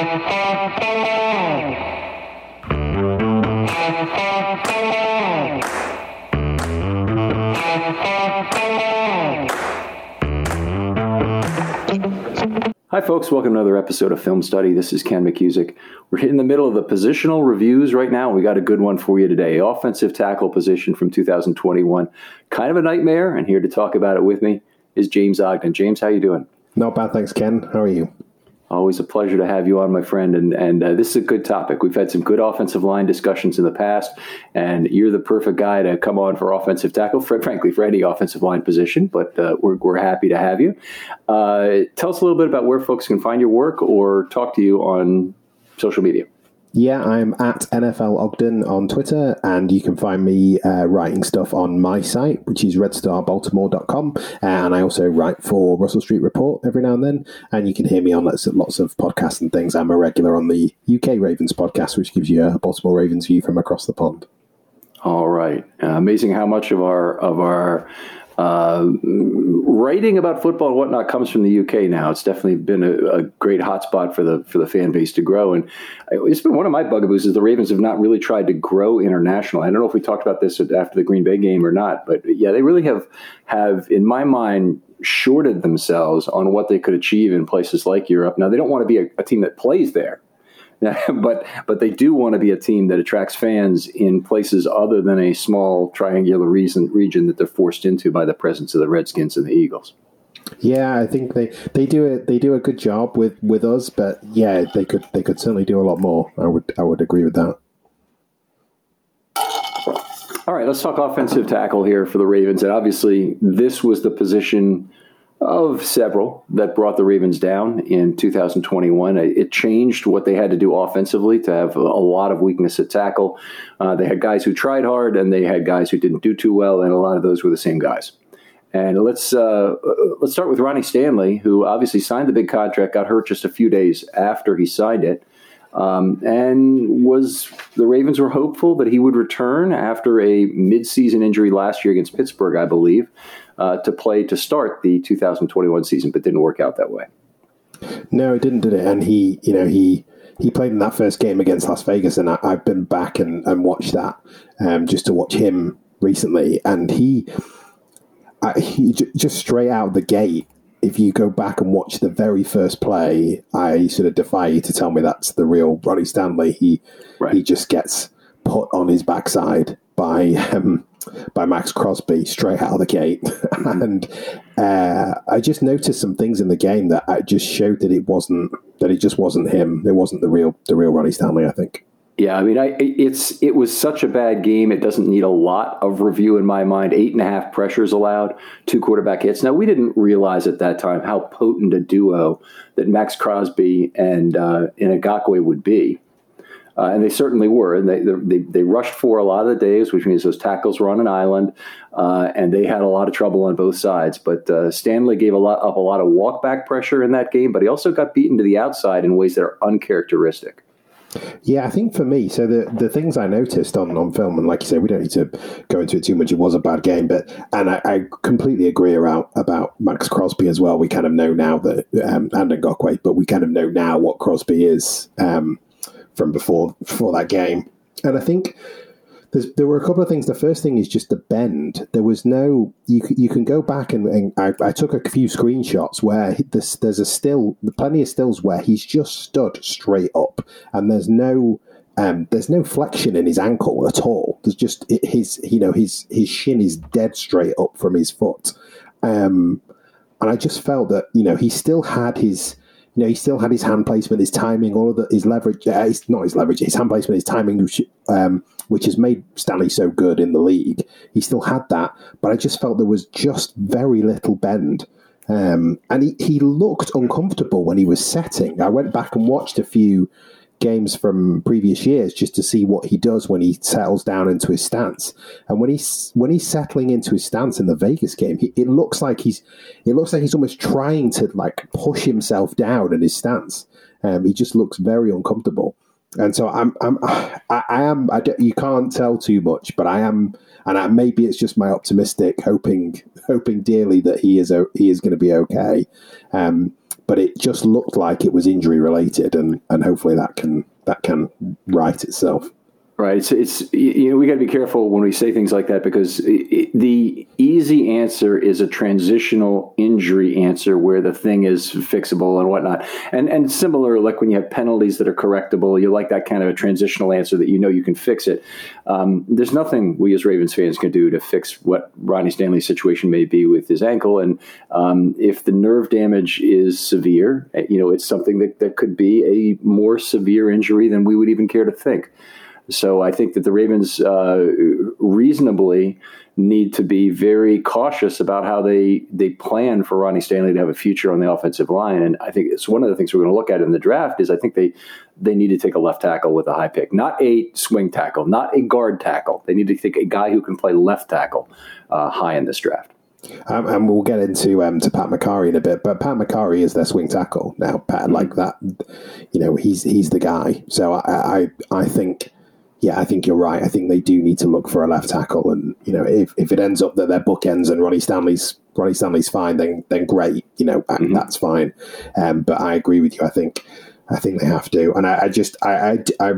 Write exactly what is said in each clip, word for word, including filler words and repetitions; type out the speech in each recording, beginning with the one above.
Hi folks, welcome to another episode of Film Study. This is Ken McCusick. We're in the middle of the positional reviews right now. We got a good one for you today. Offensive tackle position from two thousand twenty-one. Kind of a nightmare, and here to talk about it with me is James Ogden. James, how you doing? Not bad, thanks, Ken. How are you? Always a pleasure to have you on, my friend, and and uh, this is a good topic. We've had some good offensive line discussions in the past, and you're the perfect guy to come on for offensive tackle, for, frankly, for any offensive line position, but uh, we're, we're happy to have you. Uh, tell us a little bit about where folks can find your work or talk to you on social media. Yeah, I'm at N F L Ogden on Twitter, and you can find me uh, writing stuff on my site, which is red star baltimore dot com, and I also write for Russell Street Report every now and then, and you can hear me on lots of, lots of podcasts and things. I'm a regular on the U K Ravens podcast, which gives you a Baltimore Ravens view from across the pond. All right. Uh, amazing how much of our of our uh, writing about football and whatnot comes from the U K now. It's definitely been a, a great hotspot for the for the fan base to grow. And it's been one of my bugaboos is the Ravens have not really tried to grow international. I don't know if we talked about this after the Green Bay game or not, but yeah, they really have, have in my mind, shorted themselves on what they could achieve in places like Europe. Now, they don't want to be a, a team that plays there. but but they do want to be a team that attracts fans in places other than a small triangular reason, region that they're forced into by the presence of the Redskins and the Eagles. Yeah, I think they, they do it. They do a good job with, with us, but yeah, they could they could certainly do a lot more. I would I would agree with that. All right, let's talk offensive tackle here for the Ravens, and obviously this was the position of several that brought the Ravens down in two thousand twenty-one. It changed what they had to do offensively to have a lot of weakness at tackle. Uh, they had guys who tried hard, and they had guys who didn't do too well, and a lot of those were the same guys. And let's uh, let's start with Ronnie Stanley, who obviously signed the big contract, got hurt just a few days after he signed it, um, and was the Ravens were hopeful that he would return after a midseason injury last year against Pittsburgh, I believe. Uh, to play to start the two thousand twenty-one season, but didn't work out that way. No, it didn't, did it? And he, you know, he he played in that first game against Las Vegas, and I, I've been back and, and watched that um, just to watch him recently, and he, uh, he j- just straight out of the gate. If you go back and watch the very first play, I sort of defy you to tell me that's the real Ronnie Stanley. He right. he just gets put on his backside by. Um, by Max Crosby straight out of the gate. and uh, I just noticed some things in the game that I just showed that it wasn't, that it just wasn't him. It wasn't the real, the real Ronnie Stanley, I think. Yeah, I mean, I, it's it was such a bad game. It doesn't need a lot of review in my mind. Eight and a half pressures allowed, two quarterback hits. Now, we didn't realize at that time how potent a duo that Max Crosby and, uh, and Ngakoue would be. Uh, and they certainly were. And they, they they rushed for a lot of the days, which means those tackles were on an island, uh, and they had a lot of trouble on both sides. But uh, Stanley gave a lot up a lot of walk-back pressure in that game, but he also got beaten to the outside in ways that are uncharacteristic. Yeah, I think for me, so the, the things I noticed on, on film, and like you say, we don't need to go into it too much. It was a bad game, but and I, I completely agree about, about Max Crosby as well. We kind of know now that, um, and Ngakoue, but we kind of know now what Crosby is. Um, from before before that game. And I think there's, there were a couple of things. The first thing is just the bend. There was no, you you can go back and, and I, I took a few screenshots where this, there's a still, plenty of stills where he's just stood straight up and there's no, um, there's no flexion in his ankle at all. There's just his, you know, his, his shin is dead straight up from his foot. Um, and I just felt that, you know, he still had his, You know, he still had his hand placement, his timing, all of the, his leverage, uh, his, not his leverage, his hand placement, his timing, which, um, which has made Stanley so good in the league. He still had that, but I just felt there was just very little bend. Um, and he, he looked uncomfortable when he was setting. I went back and watched a few games from previous years just to see what he does when he settles down into his stance. And when he's when he's settling into his stance in the Vegas game, he, it looks like he's it looks like he's almost trying to like push himself down in his stance. Um, he just looks very uncomfortable. And so I'm I'm I, I am I you can't tell too much, but I am, and I, maybe it's just my optimistic hoping hoping dearly that he is he is going to be okay. Um, but it just looked like it was injury related, and, and hopefully that can that can right itself. Right. It's, it's you know, we got to be careful when we say things like that, because it, the easy answer is a transitional injury answer where the thing is fixable and whatnot. And and similar, like when you have penalties that are correctable, you like that kind of a transitional answer that you know you can fix it. Um, there's nothing we as Ravens fans can do to fix what Ronnie Stanley's situation may be with his ankle. And um, if the nerve damage is severe, you know, it's something that, that could be a more severe injury than we would even care to think. So I think that the Ravens uh, reasonably need to be very cautious about how they, they plan for Ronnie Stanley to have a future on the offensive line. And I think it's one of the things we're going to look at in the draft is I think they, they need to take a left tackle with a high pick, not a swing tackle, not a guard tackle. They need to take a guy who can play left tackle uh, high in this draft. Um, and we'll get into um, to Pat McCarry in a bit, but Pat McCarry is their swing tackle now. Pat, mm-hmm. like that, you know, he's he's the guy. So I I, I think. Yeah, I think you're right. I think they do need to look for a left tackle, and you know, if, if it ends up that they're bookends and Ronnie Stanley's Ronnie Stanley's fine, then then great. You know, mm-hmm. that's fine. Um, but I agree with you. I think I think they have to. And I, I just I, I, I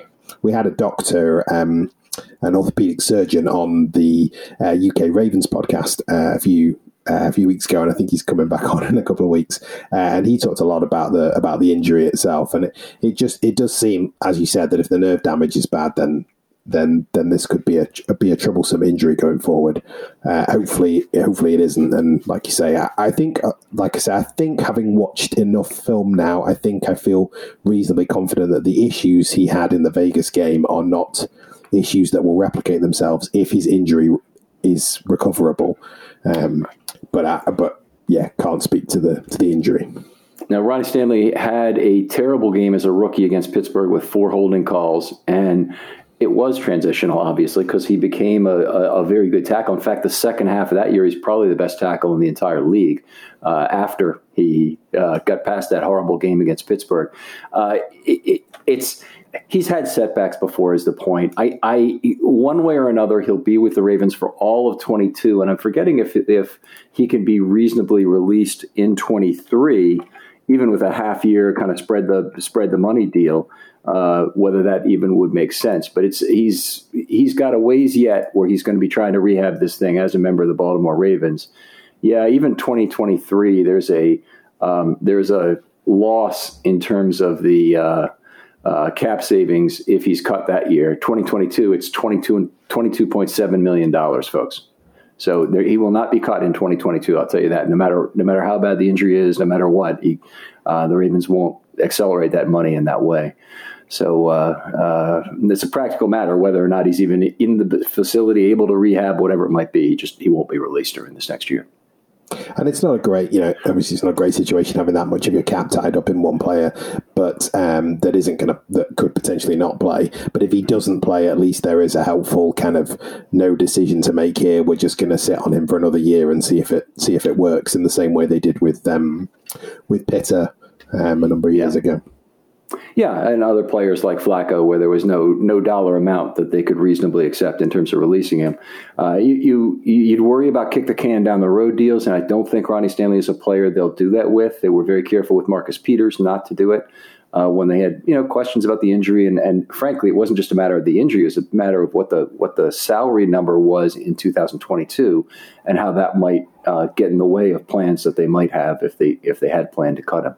we had a doctor, um, an orthopedic surgeon, on the uh, U K Ravens podcast uh, a few. Uh, a few weeks ago, and I think he's coming back on in a couple of weeks. Uh, and he talked a lot about the about the injury itself, and it, it just it does seem, as you said, that if the nerve damage is bad, then then then this could be a be a troublesome injury going forward. Uh, hopefully, hopefully it isn't. And like you say, I, I think, uh, like I say, I think having watched enough film now, I think I feel reasonably confident that the issues he had in the Vegas game are not issues that will replicate themselves if his injury is recoverable. Um, But I, but yeah, can't speak to the to the injury. Now, Ronnie Stanley had a terrible game as a rookie against Pittsburgh with four holding calls, and it was transitional, obviously, because he became a, a, a very good tackle. In fact, the second half of that year, he's probably the best tackle in the entire league uh, after he uh, got past that horrible game against Pittsburgh. Uh, it, it, it's He's had setbacks before, is the point. I, I, one way or another, he'll be with the Ravens for all of twenty-two, and I'm forgetting if if he can be reasonably released in twenty-three, even with a half year kind of spread the spread the money deal. Uh, whether that even would make sense, but it's he's he's got a ways yet where he's going to be trying to rehab this thing as a member of the Baltimore Ravens. Yeah, even twenty twenty-three, there's a um, there's a loss in terms of the. Uh, Uh, cap savings if he's cut that year. twenty twenty-two, it's twenty-two point seven million dollars, folks. So there, he will not be cut in twenty twenty-two. I'll tell you that. No matter no matter how bad the injury is, no matter what, he, uh, the Ravens won't accelerate that money in that way. So uh, uh, it's a practical matter whether or not he's even in the facility, able to rehab, whatever it might be. He just he won't be released during this next year. And it's not a great, you know, obviously it's not a great situation having that much of your cap tied up in one player, but um, that isn't going to, that could potentially not play. But if he doesn't play, at least there is a helpful kind of no decision to make here. We're just going to sit on him for another year and see if it see if it works in the same way they did with um, with Pitta um, a number of years yeah. ago. Yeah, and other players like Flacco, where there was no no dollar amount that they could reasonably accept in terms of releasing him. Uh, you, you you'd worry about kick the can down the road deals, and I don't think Ronnie Stanley is a player they'll do that with. They were very careful with Marcus Peters not to do it uh, when they had you know questions about the injury, and, and frankly, it wasn't just a matter of the injury; it was a matter of what the what the salary number was in two thousand twenty-two, and how that might uh, get in the way of plans that they might have if they if they had planned to cut him.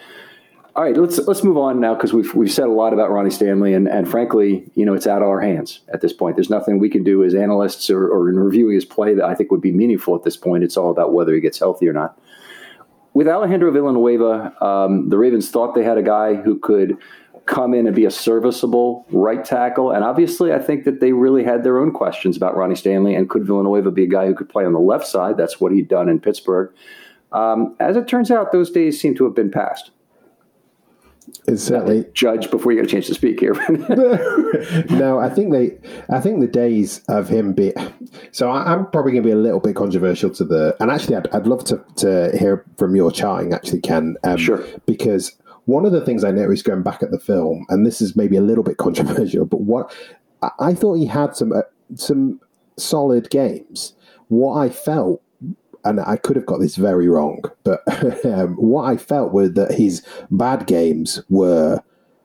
All right, let's let's move on now because we've we've said a lot about Ronnie Stanley, and, and frankly, you know, it's out of our hands at this point. There's nothing we can do as analysts or, or in reviewing his play that I think would be meaningful at this point. It's all about whether he gets healthy or not. With Alejandro Villanueva, um, the Ravens thought they had a guy who could come in and be a serviceable right tackle, and obviously, I think that they really had their own questions about Ronnie Stanley, and could Villanueva be a guy who could play on the left side? That's what he'd done in Pittsburgh. Um, as it turns out, those days seem to have been past. It's certainly judge before you get a chance to speak here. No, I think they, I think the days of him be. So I, I'm probably going to be a little bit controversial to the, and actually, I'd, I'd love to to hear from your charting, actually, Ken. Um, sure. Because one of the things I noticed going back at the film, and this is maybe a little bit controversial, but what I, I thought he had some uh, some solid games. What I felt and I could have got this very wrong, but um, what I felt were that his bad games were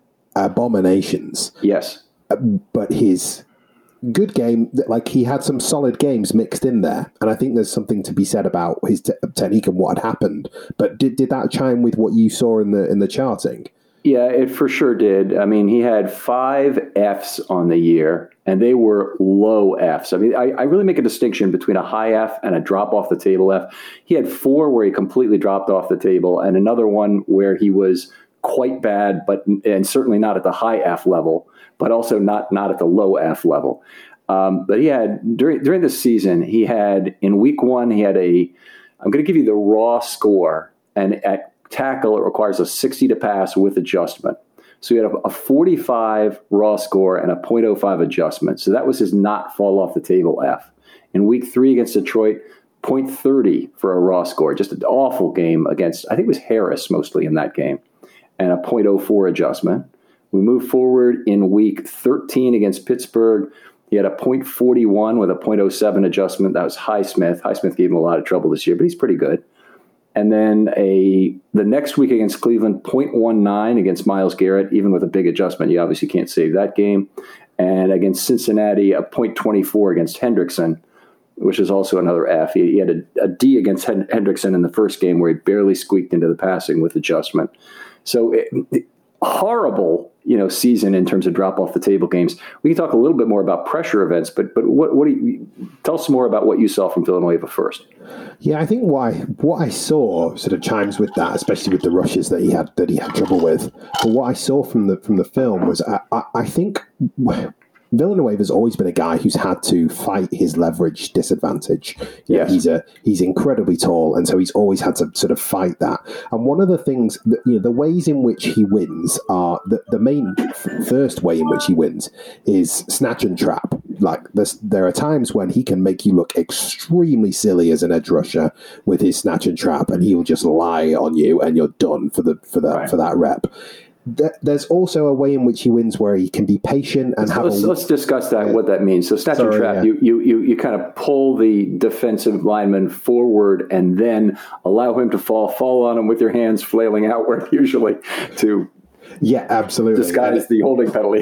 abominations. Yes. But his good game, like he had some solid games mixed in there. And I think there's something to be said about his te- technique and what had happened. But did, did that chime with what you saw in the in the charting? Yeah, it for sure did. I mean, he had five Fs on the year, and they were low Fs. I mean, I, I really make a distinction between a high F and a drop off the table F. He had four where he completely dropped off the table, and another one where he was quite bad, but and certainly not at the high F level, but also not not at the low F level. Um, but he had during during the season, he had in week one, he had a. I'm going to give you the raw score, and at tackle, it requires a sixty to pass with adjustment. So he had a, a forty-five raw score and a point oh five adjustment. So that was his not fall off the table F. In week three against Detroit, point thirty for a raw score. Just an awful game against, I think it was Harris mostly in that game, and a point oh four adjustment. We move forward in week thirteen against Pittsburgh. He had a point forty-one with a point oh seven adjustment. That was Highsmith. Highsmith gave him a lot of trouble this year, but he's pretty good. And then a the next week against Cleveland, point one nine against Myles Garrett, even with a big adjustment. You obviously can't save that game. And against Cincinnati, a point twenty-four against Hendrickson, which is also another F. He, he had a, a D against Hendrickson in the first game where he barely squeaked into the passing with adjustment. So it, it, horrible, you know, season in terms of drop off the table games. We can talk a little bit more about pressure events, but but what what do you tell us more about what you saw from Villanueva first? Yeah, I think why what I saw sort of chimes with that, especially with the rushes that he had that he had trouble with. But what I saw from the from the film was I, I, I think Villanueva's always been a guy who's had to fight his leverage disadvantage. You know, yes. he's a he's incredibly tall, and so he's always had to sort of fight that. And one of the things, that, you know, the ways in which he wins are the the main f- first way in which he wins is snatch and trap. Like there are times when he can make you look extremely silly as an edge rusher with his snatch and trap, and he'll just lie on you, and you're done for the for that right. for that rep. There's also a way in which he wins where he can be patient and have. Let's, a, let's discuss that. Yeah. What that means. So snatch Sorry, and trap. Yeah. You, you you you kind of pull the defensive lineman forward and then allow him to fall. Fall on him with your hands flailing outward, usually to. Yeah, absolutely. Disguise the holding penalty.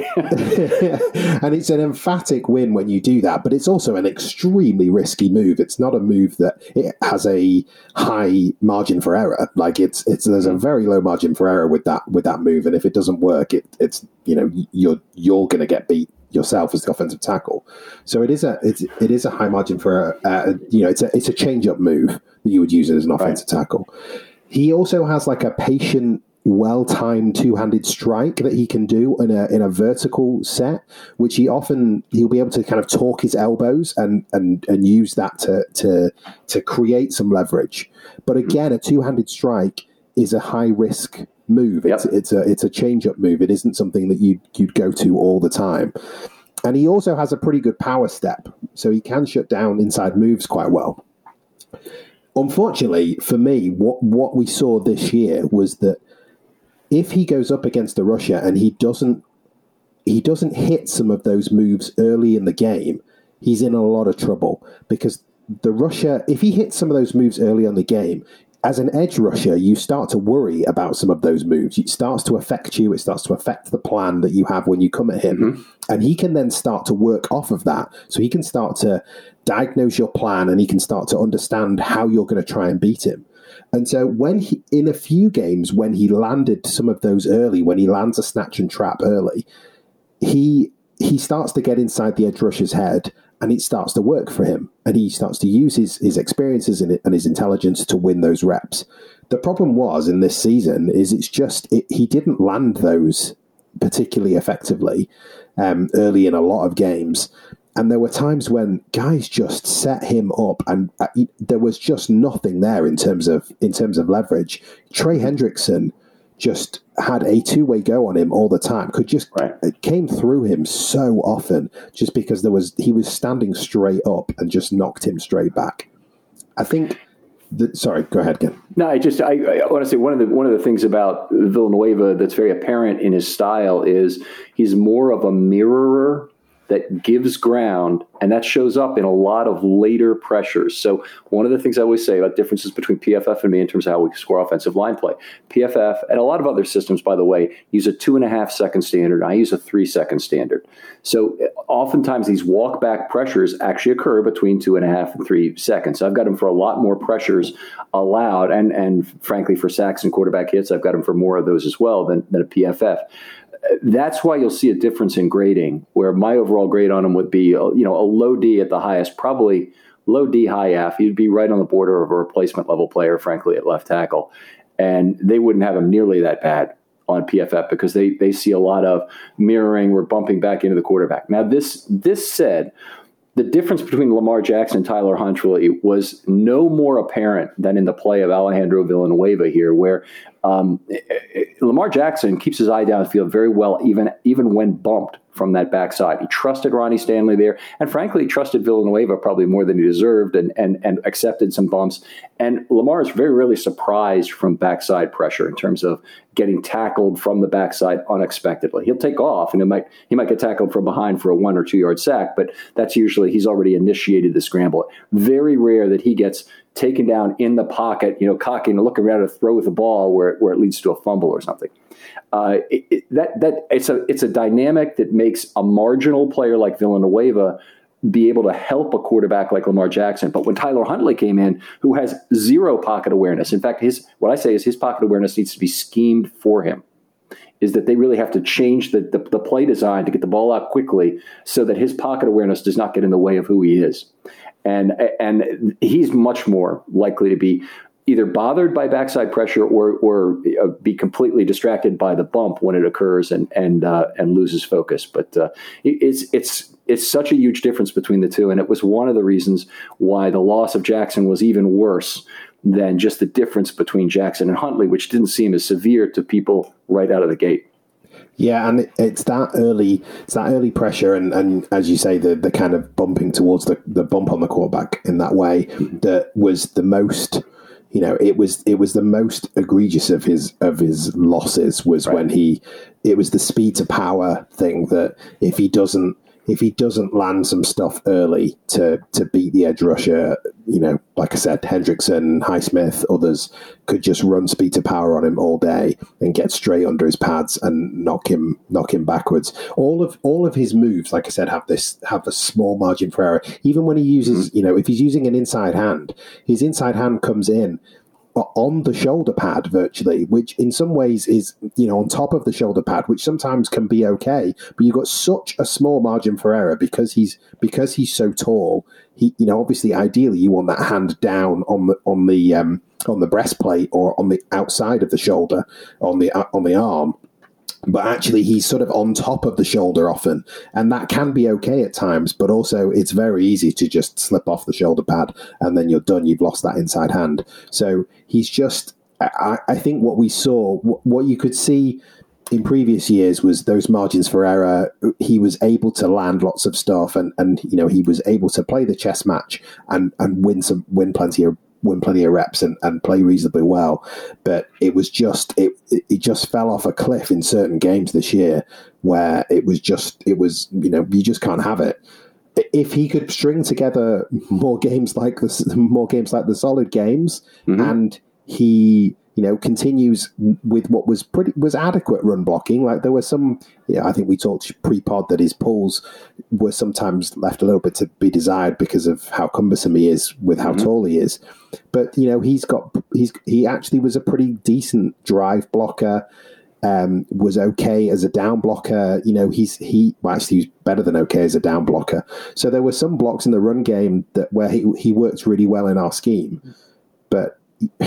And it's an emphatic win when you do that, but it's also an extremely risky move. It's not a move that it has a high margin for error. Like it's it's there's a very low margin for error with that with that move, and if it doesn't work, it it's you know you're you're going to get beat yourself as the offensive tackle. So it is a it's it is a high margin for error. Uh, you know, it's a it's a change up move that you would use as an offensive right. tackle. He also has like a patient, well-timed two-handed strike that he can do in a in a vertical set, which he often he'll be able to kind of torque his elbows and and and use that to to to create some leverage. But again, a two-handed strike is a high-risk move. It's yep. it's a it's a change-up move. It isn't something that you you'd go to all the time. And he also has a pretty good power step, so he can shut down inside moves quite well. Unfortunately, for me, what what we saw this year was that if he goes up against a rusher and he doesn't he doesn't hit some of those moves early in the game, he's in a lot of trouble because the rusher, if he hits some of those moves early on the game, as an edge rusher, you start to worry about some of those moves. It starts to affect you. It starts to affect the plan that you have when you come at him. Mm-hmm. And he can then start to work off of that. So he can start to diagnose your plan and he can start to understand how you're going to try and beat him. And so when he, in a few games, when he landed some of those early, when he lands a snatch and trap early, he he starts to get inside the edge rusher's head and it starts to work for him. And he starts to use his, his experiences and, and his intelligence to win those reps. The problem was in this season is it's just, it, he didn't land those particularly effectively um, early in a lot of games. And there were times when guys just set him up, and uh, there was just nothing there in terms of in terms of leverage. Trey Hendrickson just had a two-way go on him all the time. Could just right. it came through him so often, just because there was he was standing straight up and just knocked him straight back. I think. The, sorry, go ahead again. No, I just I, I want to say one of the one of the things about Villanueva that's very apparent in his style is he's more of a mirrorer that gives ground, and that shows up in a lot of later pressures. So one of the things I always say about differences between P F F and me in terms of how we score offensive line play, P F F and a lot of other systems, by the way, use a two and a half second standard. I use a three second standard. So oftentimes these walk back pressures actually occur between two and a half and three seconds. I've got them for a lot more pressures allowed, and and frankly for sacks and quarterback hits, I've got them for more of those as well than, than a P F F. That's why you'll see a difference in grading, where my overall grade on him would be, you know, a low D at the highest, probably low D, high F. He'd be right on the border of a replacement level player, frankly, at left tackle. And they wouldn't have him nearly that bad on P F F because they they see a lot of mirroring or bumping back into the quarterback. Now, this this said, the difference between Lamar Jackson and Tyler Huntley was no more apparent than in the play of Alejandro Villanueva here, where um, Lamar Jackson keeps his eye downfield very well, even even when bumped from that backside. He trusted Ronnie Stanley there, and frankly, he trusted Villanueva probably more than he deserved, and and and accepted some bumps. And Lamar is very rarely surprised from backside pressure in terms of getting tackled from the backside unexpectedly. He'll take off, and he might he might get tackled from behind for a one or two yard sack, but that's usually he's already initiated the scramble. Very rare that he gets taken down in the pocket, you know, cocking and looking around to throw the ball where where it leads to a fumble or something. Uh, it, it, that that it's a it's a dynamic that makes a marginal player like Villanueva be able to help a quarterback like Lamar Jackson. But when Tyler Huntley came in, who has zero pocket awareness, in fact, his what I say is his pocket awareness needs to be schemed for him, is that they really have to change the, the, the play design to get the ball out quickly so that his pocket awareness does not get in the way of who he is. And and he's much more likely to be either bothered by backside pressure or or uh, be completely distracted by the bump when it occurs and and uh, and loses focus. But uh, it, it's it's it's such a huge difference between the two, and it was one of the reasons why the loss of Jackson was even worse than just the difference between Jackson and Huntley, which didn't seem as severe to people right out of the gate. Yeah, and it's that early, it's that early pressure, and, and as you say, the the kind of bumping towards the, the bump on the quarterback in that way that was the most, you know, it was it was the most egregious of his of his losses was right. when he, it was the speed to power thing that if he doesn't if he doesn't land some stuff early to to beat the edge rusher, you know, like I said, Hendrickson, Highsmith, others could just run speed to power on him all day and get straight under his pads and knock him knock him backwards. All of all of his moves, like I said, have this have a small margin for error. Even when he uses, mm-hmm. you know, if he's using an inside hand, his inside hand comes in on the shoulder pad virtually, which in some ways is, you know, on top of the shoulder pad, which sometimes can be okay, but you've got such a small margin for error because he's because he's so tall. He, you know, obviously, ideally, you want that hand down on the on the um, on the breastplate or on the outside of the shoulder, on the uh, on the arm. But actually, he's sort of on top of the shoulder often, and that can be okay at times. But also, it's very easy to just slip off the shoulder pad, and then you're done. You've lost that inside hand. So he's just. I, I think what we saw, what you could see in previous years, was those margins for error. He was able to land lots of stuff, and and you know he was able to play the chess match and and win some win plenty of. win plenty of reps and, and play reasonably well, but it was just it it just fell off a cliff in certain games this year where it was just it was you know you just can't have it. If he could string together more games like this, more games like the solid games, mm-hmm. and he you know continues with what was pretty was adequate run blocking. Like there were some, yeah, I think we talked pre-pod that his pulls were sometimes left a little bit to be desired because of how cumbersome he is with how mm-hmm. tall he is. But you know he's got he's he actually was a pretty decent drive blocker. Um, was okay as a down blocker. You know he's he well, actually he's better than okay as a down blocker. So there were some blocks in the run game that where he he works really well in our scheme, but.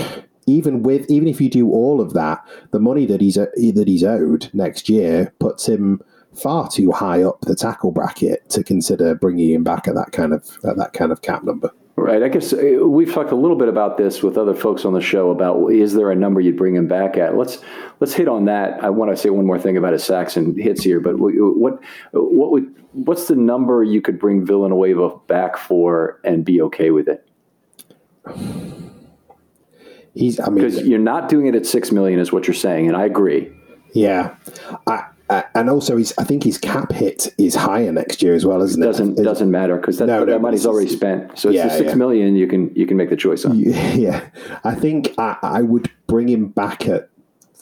Even with even if you do all of that, the money that he's that he's owed next year puts him far too high up the tackle bracket to consider bringing him back at that kind of at that kind of cap number. Right. I guess we've talked a little bit about this with other folks on the show about is there a number you'd bring him back at? Let's let's hit on that. I want to say one more thing about his sacks and hits here, but what what would what's the number you could bring Villanueva back for and be okay with it? He's, I mean, because you're not doing it at six million, is what you're saying, and I agree. Yeah, I, I, and also he's, I think his cap hit is higher next year as well, isn't it? It doesn't it doesn't matter because that, no, that no, money's already spent. So it's yeah, the six yeah. million you can you can make the choice on. Yeah, I think I, I would bring him back at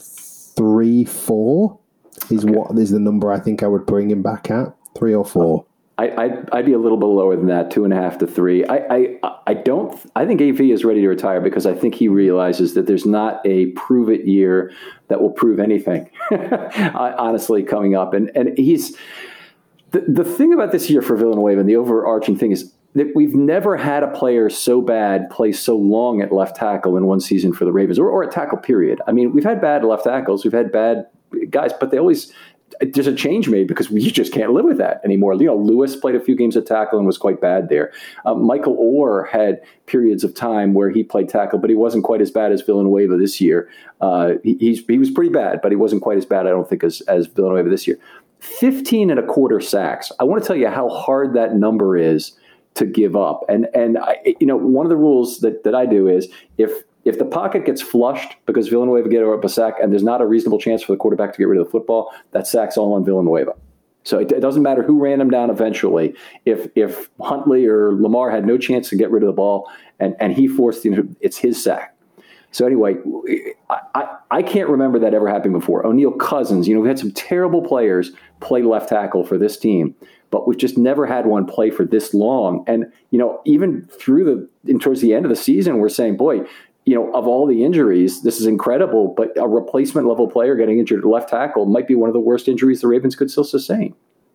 three four. Is okay. what is the number I think I would bring him back at three or four. I, I'd, I'd be a little bit lower than that, two and a half to three. I, I, I don't. I think A V is ready to retire because I think he realizes that there's not a prove it year that will prove anything. Honestly, coming up, and and he's the the thing about this year for Villanueva, and the overarching thing is that we've never had a player so bad play so long at left tackle in one season for the Ravens, or, or at tackle. Period. I mean, we've had bad left tackles, we've had bad guys, but they always. There's a change made because we just can't live with that anymore. You know, Lewis played a few games at tackle and was quite bad there. Um, Michael Orr had periods of time where he played tackle, but he wasn't quite as bad as Villanueva this year. Uh, he, he's, he was pretty bad, but he wasn't quite as bad, I don't think, as, as Villanueva this year. fifteen and a quarter sacks. I want to tell you how hard that number is to give up. And, and I, you know, one of the rules that, that I do is if If the pocket gets flushed because Villanueva get up a sack and there's not a reasonable chance for the quarterback to get rid of the football, that sack's all on Villanueva. So it, it doesn't matter who ran him down eventually. If if Huntley or Lamar had no chance to get rid of the ball and, and he forced it, it's his sack. So anyway, I, I, I can't remember that ever happening before. O'Neal Cousins, you know, we've had some terrible players play left tackle for this team, but we've just never had one play for this long. And, you know, even through the, and towards the end of the season, we're saying, boy, you know, of all the injuries, this is incredible, but a replacement level player getting injured at left tackle might be one of the worst injuries the Ravens could still sustain.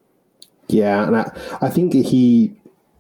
Yeah, and I, I think he,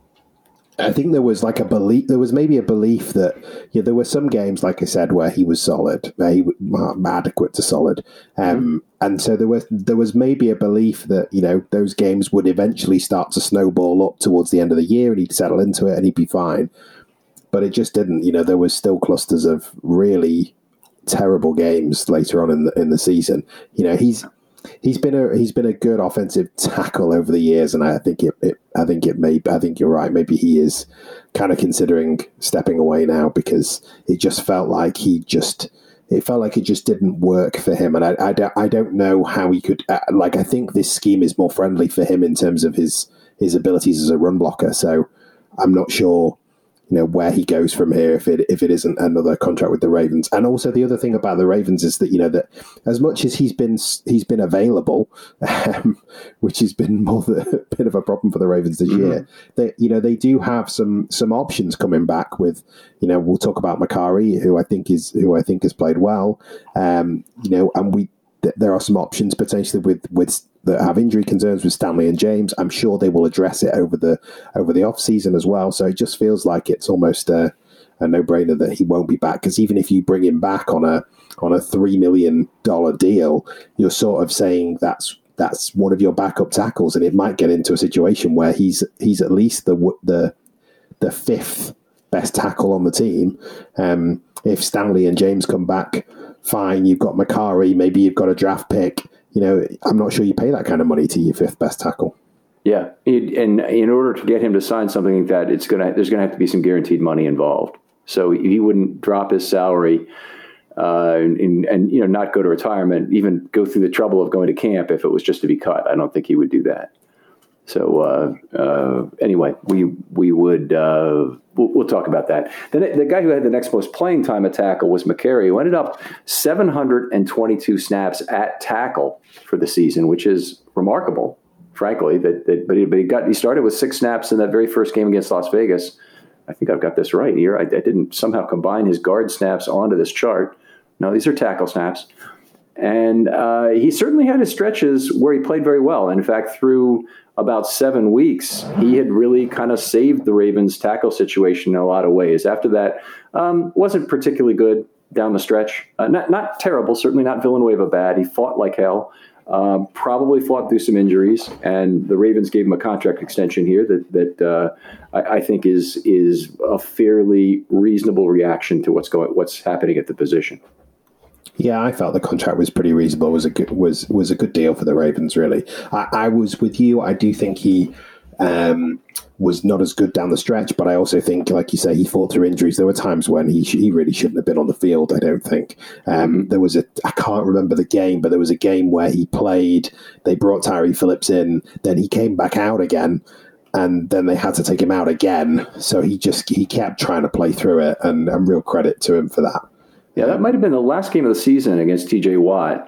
I think there was like a belief, there was maybe a belief that, yeah, there were some games, like I said, where he was solid, he was adequate to solid. Um, mm-hmm. And so there was, there was maybe a belief that, you know, those games would eventually start to snowball up towards the end of the year and he'd settle into it and he'd be fine. But it just didn't. You know, there was still clusters of really terrible games later on in the in the season. You know, he's he's been a he's been a good offensive tackle over the years, and I think it, it I think it may I think you're right. Maybe he is kind of considering stepping away now because it just felt like he just it felt like it just didn't work for him, and I I don't, I don't know how he could uh, like I think this scheme is more friendly for him in terms of his his abilities as a run blocker. So I'm not sure. You know, where he goes from here if it if it isn't another contract with the Ravens. And also the other thing about the Ravens is that, you know, that as much as he's been he's been available, um, which has been more than a bit of a problem for the Ravens this mm-hmm. year, they you know they do have some some options coming back with, you know, we'll talk about Macari, who I think is who I think has played well. Um, you know, and we th- there are some options potentially with with that have injury concerns with Stanley and James. I'm sure they will address it over the over the off season as well. So it just feels like it's almost a, a no brainer that he won't be back. Because even if you bring him back on a on a three million dollar deal, you're sort of saying that's that's one of your backup tackles, and it might get into a situation where he's he's at least the the the fifth best tackle on the team. Um, if Stanley and James come back, fine. You've got Macari. Maybe you've got a draft pick. You know, I'm not sure you pay that kind of money to your fifth best tackle. Yeah, it, and in order to get him to sign something like that, it's gonna there's gonna have to be some guaranteed money involved. So he wouldn't drop his salary uh, and, and you know not go to retirement, even go through the trouble of going to camp if it was just to be cut. I don't think he would do that. So uh, uh, anyway, we we would uh, we'll, we'll talk about that. Then the guy who had the next most playing time at tackle was Macari, who ended up seven hundred twenty-two snaps at tackle for the season, which is remarkable, frankly. That, that but he but he got he started with six snaps in that very first game against Las Vegas. I think I've got this right here. I, I didn't somehow combine his guard snaps onto this chart. No, these are tackle snaps. And uh, he certainly had his stretches where he played very well. In fact, through about seven weeks, he had really kind of saved the Ravens' tackle situation in a lot of ways. After that, um, wasn't particularly good down the stretch. Uh, not not terrible, certainly not Villanueva bad. He fought like hell, um, probably fought through some injuries, and the Ravens gave him a contract extension here that that uh, I, I think is is a fairly reasonable reaction to what's going what's happening at the position. Yeah, I felt the contract was pretty reasonable. was a good was was a good deal for the Ravens. Really, I, I was with you. I do think he um, was not as good down the stretch. But I also think, like you say, he fought through injuries. There were times when he sh- he really shouldn't have been on the field, I don't think. Um, there was a, I can't remember the game, but there was a game where he played, they brought Tyree Phillips in, then he came back out again, and then they had to take him out again. So he just, he kept trying to play through it, and, and real credit to him for that. Yeah, that might have been the last game of the season against T J Watt.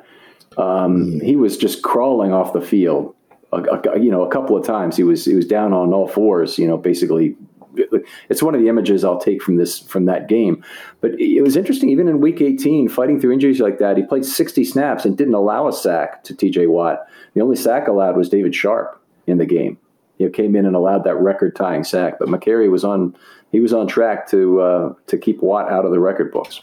Um, yeah. He was just crawling off the field. A, a, you know, a couple of times he was he was down on all fours. You know, basically, it's one of the images I'll take from this from that game. But it was interesting, even in Week eighteen, fighting through injuries like that, he played sixty snaps and didn't allow a sack to T J Watt. The only sack allowed was David Sharp in the game. He came in and allowed that record-tying sack. But Mekari was on he was on track to uh, to keep Watt out of the record books.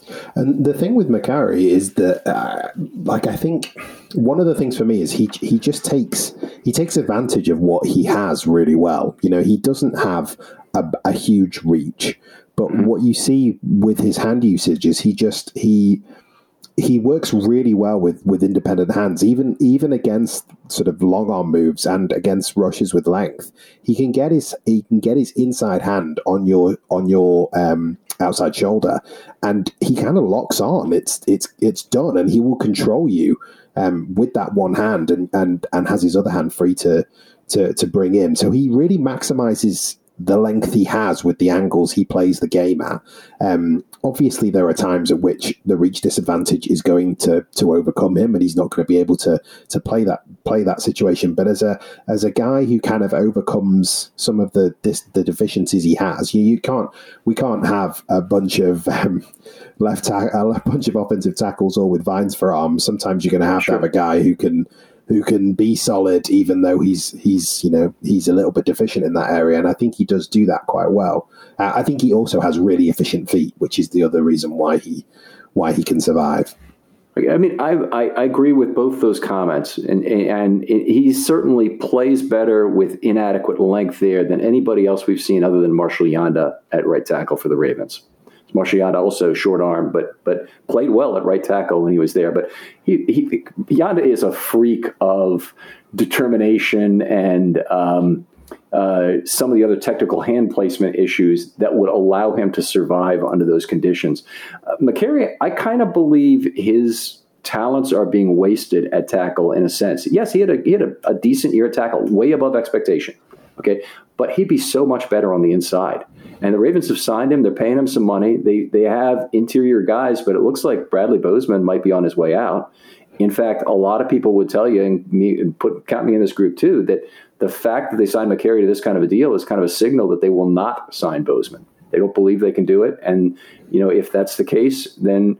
And the thing with Mekari is that, uh, like, I think one of the things for me is he he just takes he takes advantage of what he has really well. You know, he doesn't have a, a huge reach, but mm-hmm. what you see with his hand usage is he just he he works really well with, with independent hands, even even against sort of long arm moves and against rushes with length. He can get his he can get his inside hand on your on your um, outside shoulder, and he kind of locks on. It's it's it's done, and he will control you um, with that one hand, and, and and has his other hand free to to to bring in. So he really maximizes the length he has with the angles he plays the game at. Um, obviously, there are times at which the reach disadvantage is going to to overcome him, and he's not going to be able to to play that play that situation. But as a as a guy who kind of overcomes some of the this, the deficiencies he has, you, you can't we can't have a bunch of um, left ta- a bunch of offensive tackles all with vines for arms. Sometimes you're going to have sure. to have a guy who can. who can be solid, even though he's he's you know he's a little bit deficient in that area, and I think he does do that quite well. Uh, I think he also has really efficient feet, which is the other reason why he why he can survive. I mean, I I, I agree with both those comments, and and he certainly plays better with inadequate length there than anybody else we've seen, other than Marshall Yanda at right tackle for the Ravens. Marshall Yanda also short arm, but but played well at right tackle when he was there. But he, he Yanda is a freak of determination and um, uh, some of the other technical hand placement issues that would allow him to survive under those conditions. Uh, Mekari, I kind of believe his talents are being wasted at tackle in a sense. Yes, he had a he had a, a decent year at tackle, way above expectation. Okay, but he'd be so much better on the inside. And the Ravens have signed him. They're paying him some money. They they have interior guys, but it looks like Bradley Bozeman might be on his way out. In fact, a lot of people would tell you, and me, put count me in this group too, that the fact that they signed Mekari to this kind of a deal is kind of a signal that they will not sign Bozeman. They don't believe they can do it. And, you know, if that's the case, then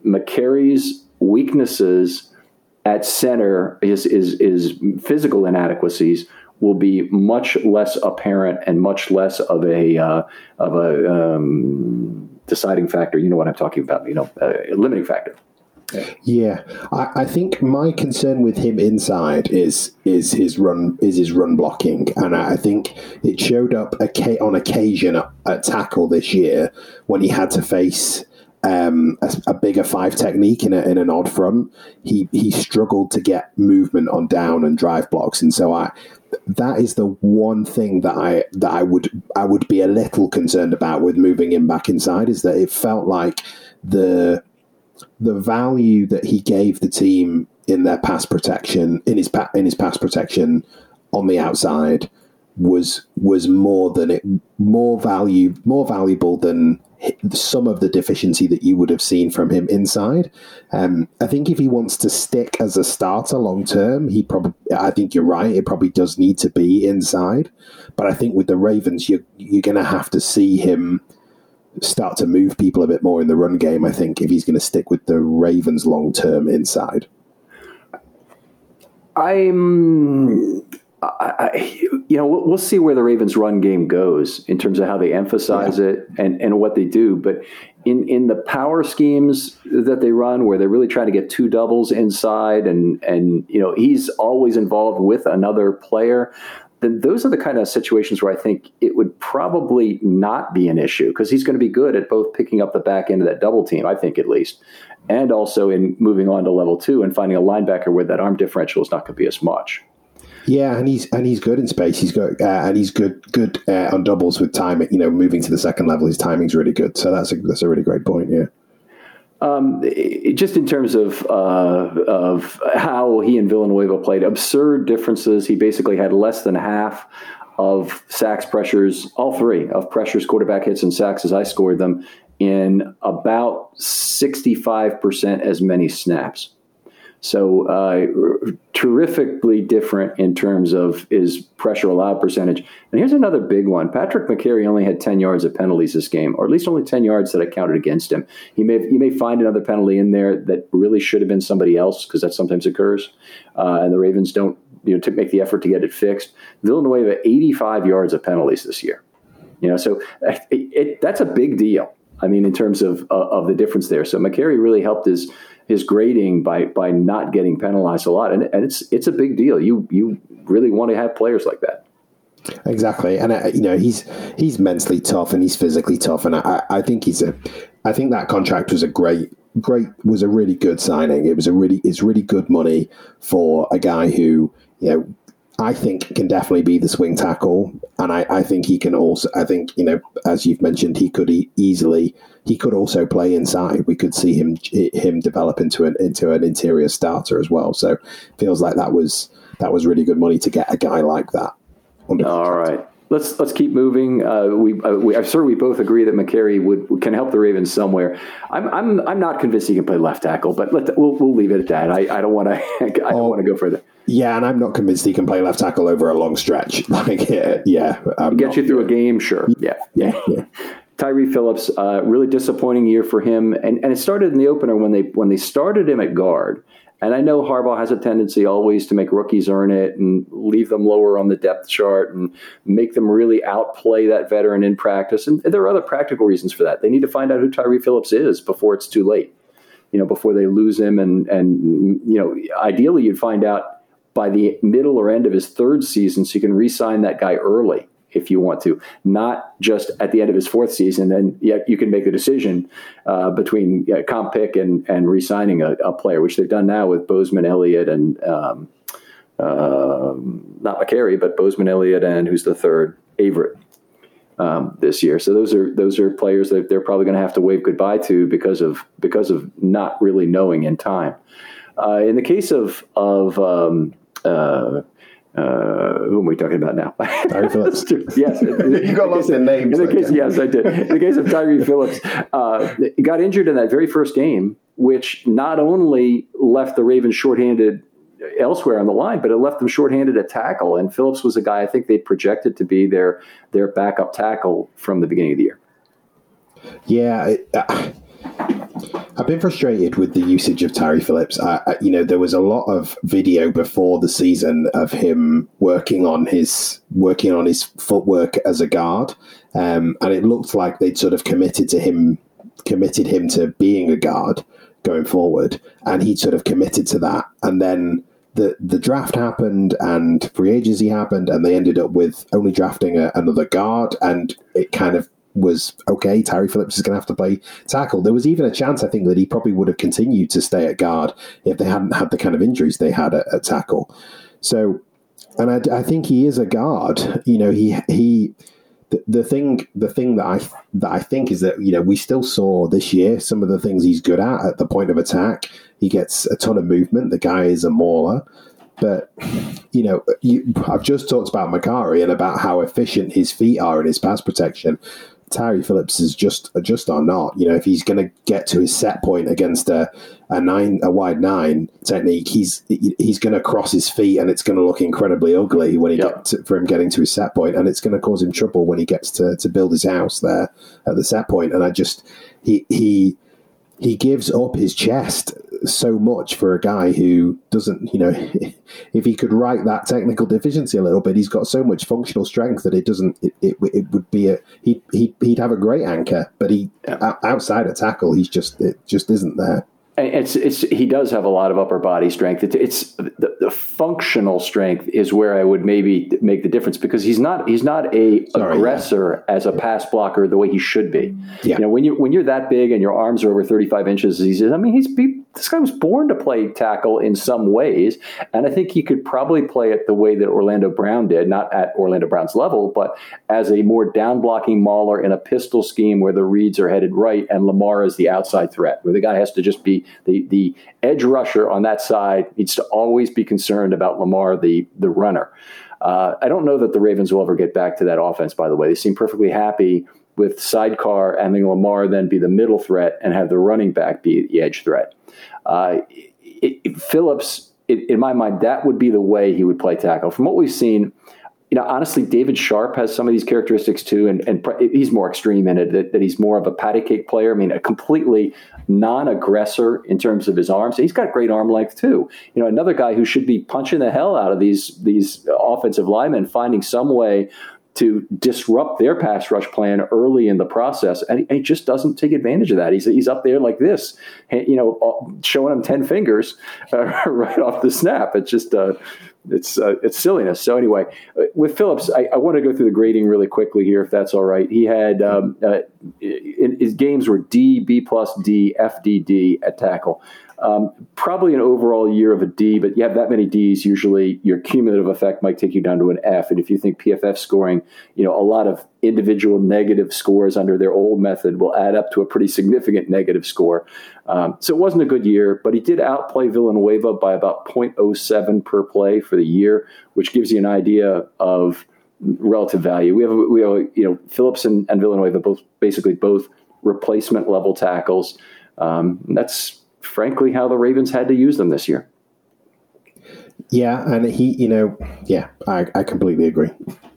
Mekari's weaknesses at center, is is is physical inadequacies, will be much less apparent and much less of a uh, of a um, deciding factor. You know what I'm talking about? You know, a limiting factor. Yeah, yeah. I, I think my concern with him inside is is his run is his run blocking, and I think it showed up on occasion at, at tackle this year when he had to face um, a, a bigger five technique in, a, in an odd front. He he struggled to get movement on down and drive blocks, and so I. That is the one thing that I that I would I would be a little concerned about with moving him back inside, is that it felt like the the value that he gave the team in their pass protection in his in his pass protection on the outside was was more than it more value more valuable than some of the deficiency that you would have seen from him inside. Um, I think if he wants to stick as a starter long term, he probably I think you're right. It probably does need to be inside, but I think with the Ravens, you're you're going to have to see him start to move people a bit more in the run game. I think if he's going to stick with the Ravens long term inside. I'm. I, I, you know, we'll, we'll see where the Ravens' run game goes in terms of how they emphasize yeah. it and, and what they do. But in, in the power schemes that they run, where they're really trying to get two doubles inside, and and you know he's always involved with another player, then those are the kind of situations where I think it would probably not be an issue, because he's going to be good at both picking up the back end of that double team, I think at least, and also in moving on to level two and finding a linebacker where that arm differential is not going to be as much. Yeah, and he's and he's good in space. He's got uh, and he's good good uh, on doubles with timing. You know, moving to the second level, his timing's really good. So that's a that's a really great point. Yeah. Um, it, just in terms of uh, of how he and Villanueva played, absurd differences. He basically had less than half of sacks, pressures, all three of pressures, quarterback hits, and sacks as I scored them in about sixty-five percent as many snaps. So uh, terrifically different in terms of his pressure allowed percentage. And here's another big one. Patrick McCary only had ten yards of penalties this game, or at least only ten yards that I counted against him. He may you may find another penalty in there that really should have been somebody else, because that sometimes occurs. Uh, and the Ravens don't you know to make the effort to get it fixed. Villanueva, eighty-five yards of penalties this year. You know, so it, it, that's a big deal. I mean, in terms of uh, of the difference there. So McCary really helped his his grading by by not getting penalized a lot, and, and it's it's a big deal. You you really want to have players like that. Exactly, and uh, you know he's he's mentally tough and he's physically tough, and I, I think he's a I think that contract was a great great was a really good signing. It was a really it's really good money for a guy who you know. I think can definitely be the swing tackle, and I, I think he can also. I think you know, as you've mentioned, he could e- easily. He could also play inside. We could see him him develop into an into an interior starter as well. So, feels like that was that was really good money to get a guy like that. All right. Let's let's keep moving. Uh, we, uh, we I'm sure we both agree that McCary would can help the Ravens somewhere. I'm I'm I'm not convinced he can play left tackle, but let the, we'll we'll leave it at that. I, I don't want to I don't oh, want to go further. Yeah, and I'm not convinced he can play left tackle over a long stretch. Like yeah, yeah I'm get not, you through a game, sure. Yeah, yeah. yeah. Tyree Phillips, uh, really disappointing year for him, and and it started in the opener when they when they started him at guard. And I know Harbaugh has a tendency always to make rookies earn it and leave them lower on the depth chart and make them really outplay that veteran in practice. And there are other practical reasons for that. They need to find out who Tyree Phillips is before it's too late, you know, before they lose him. And, and you know, ideally you'd find out by the middle or end of his third season so you can re-sign that guy early if you want to, not just at the end of his fourth season. And yet you can make a decision uh, between yeah, comp pick and, and re-signing a, a player, which they've done now with Bozeman, Elliott, and um, uh, not McCary, but Bozeman, Elliott, and who's the third, Averett um, this year. So those are those are players that they're probably going to have to wave goodbye to because of because of not really knowing in time. Uh, in the case of of um, uh, Uh, who am we talking about now? Tyree Phillips. Yes. You got lost in names. In the case, yes, I did. In the case of Tyree Phillips, uh, got injured in that very first game, which not only left the Ravens shorthanded elsewhere on the line, but it left them shorthanded at tackle. And Phillips was a guy I think they projected to be their their backup tackle from the beginning of the year. Yeah. Uh, I've been frustrated with the usage of Tyree Phillips. I, I, you know, there was a lot of video before the season of him working on his working on his footwork as a guard, um, and it looked like they'd sort of committed to him, committed him to being a guard going forward, and he sort of committed to that. And then the the draft happened, and free agency happened, and they ended up with only drafting a, another guard, and it kind of was okay. Tyree Phillips is going to have to play tackle. There was even a chance, I think, that he probably would have continued to stay at guard if they hadn't had the kind of injuries they had at, at tackle. So, and I, I think he is a guard. You know, he he. The, the thing, the thing that I that I think is that you know we still saw this year some of the things he's good at at the point of attack. He gets a ton of movement. The guy is a mauler. But, you know, you, I've just talked about McCary and about how efficient his feet are in his pass protection. Tyree Phillips is just just are not. You know, if he's going to get to his set point against a a nine a wide nine technique, he's he's going to cross his feet, and it's going to look incredibly ugly when he yep. get to, for him getting to his set point, and it's going to cause him trouble when he gets to, to build his house there at the set point. And I just he he he gives up his chest so much for a guy who doesn't, you know, if he could right that technical deficiency a little bit, he's got so much functional strength that it doesn't, it, it, it would be a, he, he, he'd have a great anchor, but he, yeah. outside of tackle, he's just, it just isn't there. It's it's he does have a lot of upper body strength. It's, it's the, the functional strength is where I would maybe make the difference, because he's not he's not a Sorry, aggressor yeah. as a pass blocker the way he should be. Yeah. You know, when you when you're that big and your arms are over thirty-five inches, he's I mean he's he this guy was born to play tackle in some ways, and I think he could probably play it the way that Orlando Brown did, not at Orlando Brown's level, but as a more down-blocking mauler in a pistol scheme where the reads are headed right and Lamar is the outside threat, where the guy has to just be the, the edge rusher on that side, needs to always be concerned about Lamar, the, the runner. Uh, I don't know that the Ravens will ever get back to that offense, by the way. They seem perfectly happy with sidecar, having Lamar then be the middle threat and have the running back be the edge threat. Uh, it, it, Phillips, it, in my mind, that would be the way he would play tackle. From what we've seen, you know, honestly, David Sharp has some of these characteristics too, and, and he's more extreme in it, that, that he's more of a patty cake player. I mean, a completely non-aggressor in terms of his arms. He's got great arm length too. You know, another guy who should be punching the hell out of these, these offensive linemen, finding some way to disrupt their pass rush plan early in the process, and he, he just doesn't take advantage of that. He's he's up there like this, you know, showing him ten fingers uh, right off the snap. It's just uh, it's uh, it's silliness. So anyway, with Phillips, I, I want to go through the grading really quickly here, if that's all right. He had um, uh, his games were D, B plus, D, F, D, D at tackle. Um, probably an overall year of a D, but you have that many Ds, usually your cumulative effect might take you down to an F. And if you think P F F scoring, you know, a lot of individual negative scores under their old method will add up to a pretty significant negative score. Um, so it wasn't a good year, but he did outplay Villanueva by about zero point zero seven per play for the year, which gives you an idea of relative value. We have, we have you know, Phillips and, and Villanueva both basically both replacement level tackles. Um, that's frankly how the Ravens had to use them this year. Yeah, and he, you know, yeah, I, I completely agree.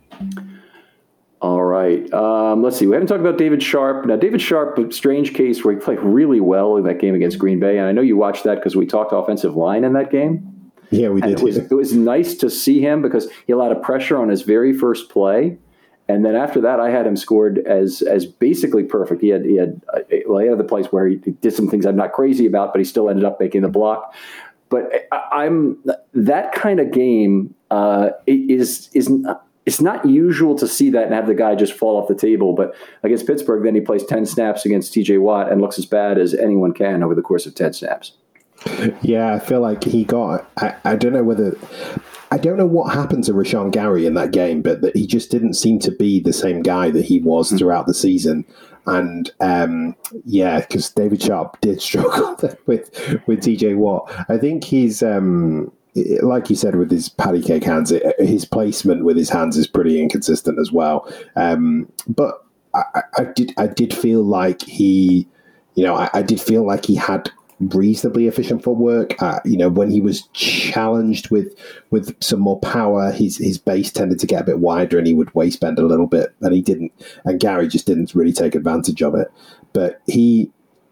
All right. Um, let's see. We haven't talked about David Sharp. Now, David Sharp, a strange case where he played really well in that game against Green Bay. And I know you watched that because we talked offensive line in that game. Yeah, we did. It was, it was nice to see him because he had a lot of pressure on his very first play. And then after that, I had him scored as as basically perfect. He had he had well, he had the place where he did some things I'm not crazy about, but he still ended up making the block. But I'm that kind of game uh, is is it's not usual to see that and have the guy just fall off the table. But against Pittsburgh, then he plays ten snaps against T J Watt and looks as bad as anyone can over the course of ten snaps. Yeah, I feel like he got. I, I don't know whether. I don't know what happened to Rashawn Gary in that game, but that he just didn't seem to be the same guy that he was mm-hmm. throughout the season. And um, yeah, because David Sharp did struggle with with T J Watt. I think he's um, like you said with his patty cake hands. It, his placement with his hands is pretty inconsistent as well. Um, but I, I did I did feel like he, you know, I, I did feel like he had reasonably efficient footwork. Uh, you know, when he was challenged with with some more power, his his base tended to get a bit wider and he would waist bend a little bit, and he didn't. And Gary just didn't really take advantage of it. But he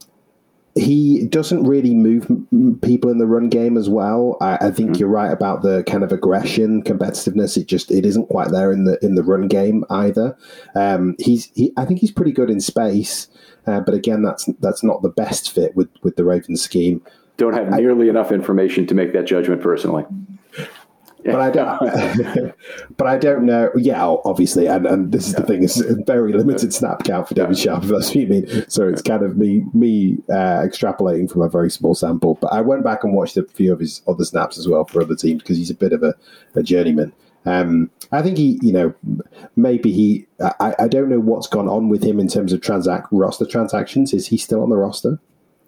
he doesn't really move people in the run game as well. I, I think mm-hmm. you're right about the kind of aggression, competitiveness. It just it isn't quite there in the in the run game either. Um, he's he, I think he's pretty good in space. Uh, but again, that's that's not the best fit with, with the Ravens scheme. Don't have nearly I, enough information to make that judgment personally. Yeah. But I don't. but I don't know. Yeah, obviously, and, and this is yeah. the thing: it's a very limited snap count for David Sharp. That's what you mean. So it's kind of me me uh, extrapolating from a very small sample. But I went back and watched a few of his other snaps as well for other teams because he's a bit of a, a journeyman. Um, I think he, you know, maybe he. I, I don't know what's gone on with him in terms of transact roster transactions. Is he still on the roster?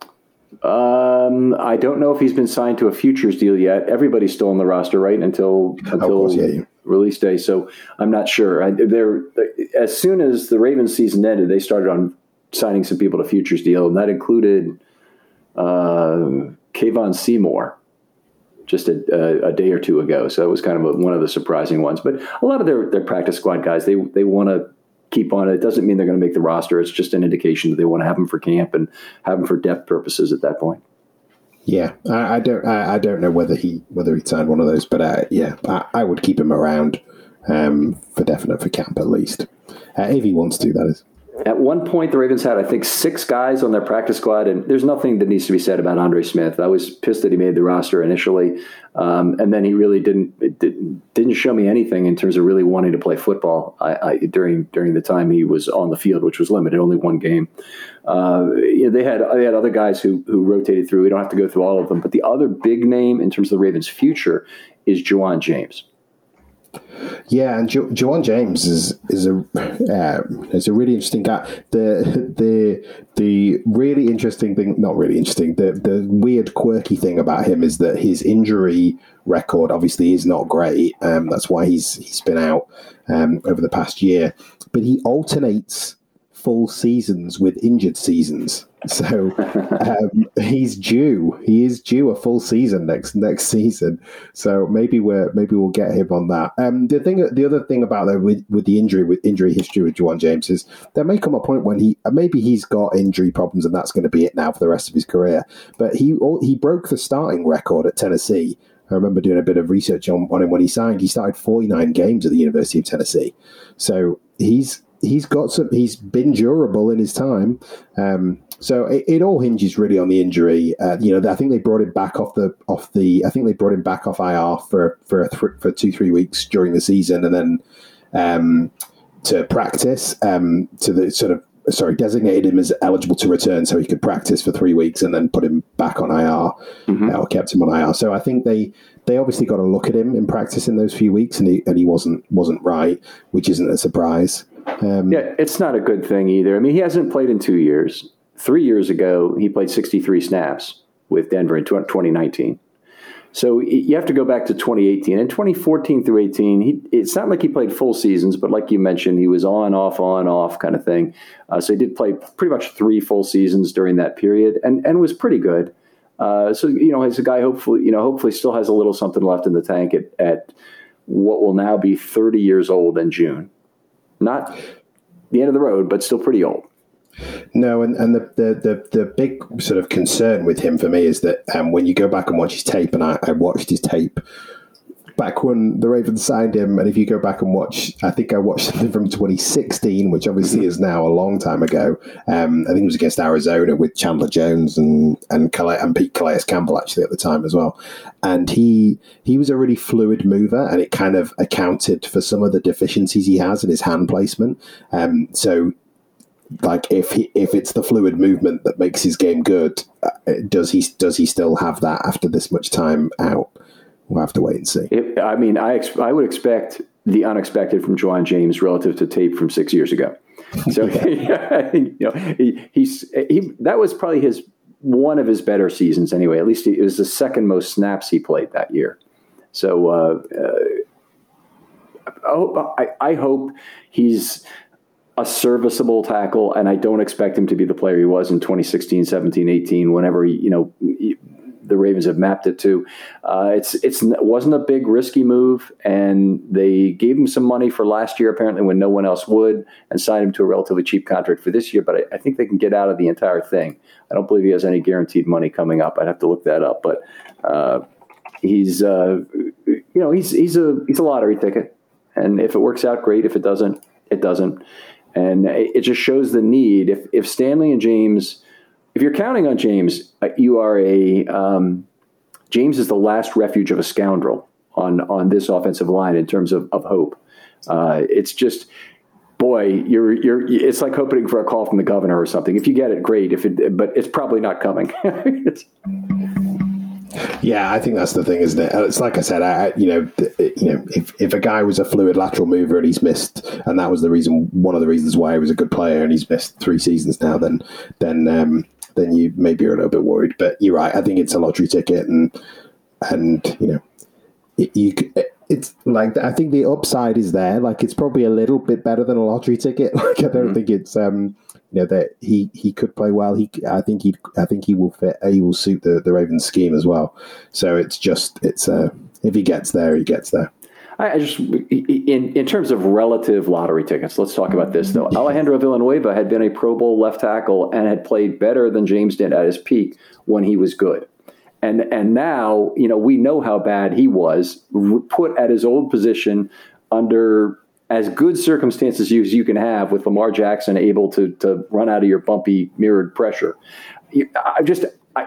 Um, I don't know if he's been signed to a futures deal yet. Everybody's still on the roster, right? Until until course, yeah, yeah. release day. So I'm not sure. I, they're as soon as the Ravens season ended, they started on signing some people to futures deal, and that included uh, Kayvon Seymour. Just a, a, a day or two ago. So it was kind of a, one of the surprising ones. But a lot of their, their practice squad guys, they they want to keep on it. It doesn't mean they're going to make the roster. It's just an indication that they want to have them for camp and have them for depth purposes at that point. Yeah, I, I don't I, I don't know whether he whether he signed one of those, but uh, yeah, I, I would keep him around um, for definite for camp at least. Uh, if he wants to, that is. At one point, the Ravens had, I think, six guys on their practice squad, and there's nothing that needs to be said about Andre Smith. I was pissed that he made the roster initially, um, and then he really didn't didn't, didn't show me anything in terms of really wanting to play football I, I, during during the time he was on the field, which was limited, only one game. Uh, you know, they had they had other guys who who rotated through. We don't have to go through all of them, but the other big name in terms of the Ravens' future is Juwan James. Yeah, and jo- Juwan James is is a uh, is a really interesting guy. The the the really interesting thing, not really interesting, the the weird quirky thing about him is that his injury record obviously is not great. Um, that's why he's he's been out um, over the past year. But he alternates full seasons with injured seasons. So um, he's due. He is due a full season next next season. So maybe we're maybe we'll get him on that. Um, the thing, the other thing about that with, with the injury with injury history with Juwan James is there may come a point when he maybe he's got injury problems and that's going to be it now for the rest of his career. But he he broke the starting record at Tennessee. I remember doing a bit of research on, on him when he signed. He started forty-nine games at the University of Tennessee. So he's he's got some. He's been durable in his time. Um, So it, it all hinges really on the injury. Uh, you know, I think they brought him back off the off the. I think they brought him back off I R for for th- for two three weeks during the season, and then um, to practice um, to the sort of sorry designated him as eligible to return, so he could practice for three weeks, and then put him back on I R mm-hmm. uh, or kept him on I R. So I think they they obviously got a look at him in practice in those few weeks, and he and he wasn't wasn't right, which isn't a surprise. Um, yeah, it's not a good thing either. I mean, he hasn't played in two years. Three years ago, he played sixty-three snaps with Denver in twenty nineteen. So you have to go back to twenty eighteen. In twenty fourteen through eighteen, he, it's not like he played full seasons, but like you mentioned, he was on, off, on, off kind of thing. Uh, so he did play pretty much three full seasons during that period and, and was pretty good. Uh, so, you know, as a guy, hopefully, you know, hopefully still has a little something left in the tank at, at what will now be thirty years old in June. Not the end of the road, but still pretty old. No, and, and the, the, the, the big sort of concern with him for me is that um, when you go back and watch his tape, and I, I watched his tape back when the Ravens signed him, and if you go back and watch, I think I watched something from twenty sixteen, which obviously is now a long time ago. Um, I think it was against Arizona with Chandler Jones and and, Calais, and Pete Calais Campbell actually at the time as well. And he he was a really fluid mover, and it kind of accounted for some of the deficiencies he has in his hand placement. Um, so. Like if he, if it's the fluid movement that makes his game good, uh, does he does he still have that after this much time out? We'll have to wait and see. It, I mean, I ex- I would expect the unexpected from Juwan James relative to tape from six years ago. So yeah. I think you know he, he's he that was probably his one of his better seasons anyway. At least it was the second most snaps he played that year. So uh, uh, I, I hope he's a serviceable tackle, and I don't expect him to be the player he was in twenty sixteen, seventeen, eighteen, whenever, he, you know, he, the Ravens have mapped it to. Uh, it's, it's, it wasn't a big risky move, and they gave him some money for last year, apparently, when no one else would, and signed him to a relatively cheap contract for this year, but I, I think they can get out of the entire thing. I don't believe he has any guaranteed money coming up. I'd have to look that up, but uh, he's, uh, you know, he's, he's a, he's a lottery ticket, and if it works out, great. If it doesn't, it doesn't. And it just shows the need. If if Stanley and James, if you're counting on James, you are a um, James is the last refuge of a scoundrel on on this offensive line in terms of, of hope. Uh, it's just, boy, you're you're. It's like hoping for a call from the governor or something. If you get it, great. If it, but it's probably not coming. Yeah, I think that's the thing, isn't it? It's like I said, I, you know, you know, if, if a guy was a fluid lateral mover and he's missed, and that was the reason, one of the reasons why he was a good player, and he's missed three seasons now, then then um, then you maybe are a little bit worried. But you're right. I think it's a lottery ticket, and and you know, it, you it's like I think the upside is there. Like it's probably a little bit better than a lottery ticket. Like I don't mm-hmm. think it's. Um, You know that he, he could play well. He I think he I think he will fit. He will suit the, the Ravens scheme as well. So it's just it's uh, if he gets there, he gets there. I, I just in in terms of relative lottery tickets, let's talk about this though. Alejandro Villanueva had been a Pro Bowl left tackle and had played better than James did at his peak when he was good. And and now you know we know how bad he was put at his old position under as good circumstances as you can have with Lamar Jackson able to to run out of your bumpy mirrored pressure. I just I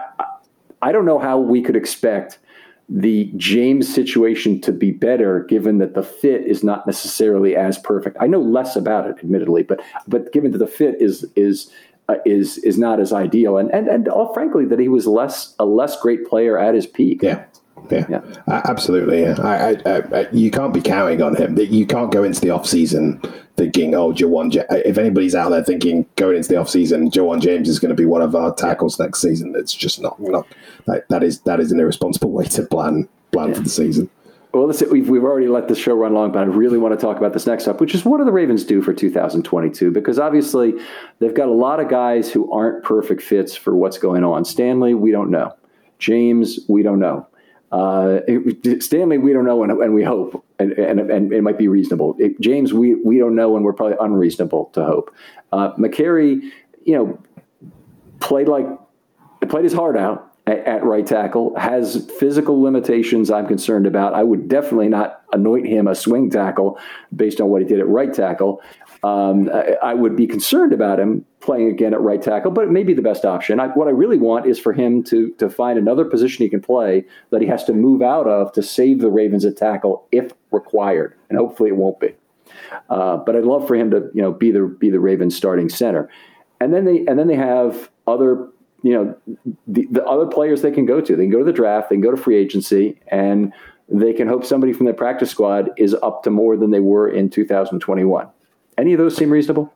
I don't know how we could expect the James situation to be better, given that the fit is not necessarily as perfect. I know less about it, admittedly, but but given that the fit is is uh, is is not as ideal, and and and all frankly that he was less a less great player at his peak. Yeah. Yeah, yeah. Uh, absolutely. Yeah. I, I, I, you can't be counting on him. You can't go into the off season thinking, "Oh, Jawan." J-. If anybody's out there thinking going into the off season, Jawan James is going to be one of our tackles next season, it's just not. not that, that is that is an irresponsible way to plan plan yeah. for the season. Well, listen, we've we've already let the show run long, but I really want to talk about this next up, which is what do the Ravens do for two thousand twenty-two? Because obviously they've got a lot of guys who aren't perfect fits for what's going on. Stanley, we don't know. James, we don't know. Uh, Stanley, we don't know, and, and we hope, and, and, and it might be reasonable. It, James, we, we don't know, and we're probably unreasonable to hope. Uh, McCary, you know, played like played his heart out at, at right tackle. Has physical limitations I'm concerned about. I would definitely not anoint him a swing tackle based on what he did at right tackle. Um, I, I would be concerned about him playing again at right tackle, but it may be the best option. I, what I really want is for him to to find another position he can play that he has to move out of to save the Ravens at tackle if required, and hopefully it won't be. Uh, but I'd love for him to you know be the be the Ravens starting center, and then they and then they have other you know the, the other players they can go to. They can go to the draft, they can go to free agency, and they can hope somebody from their practice squad is up to more than they were in two thousand twenty-one. Any of those seem reasonable?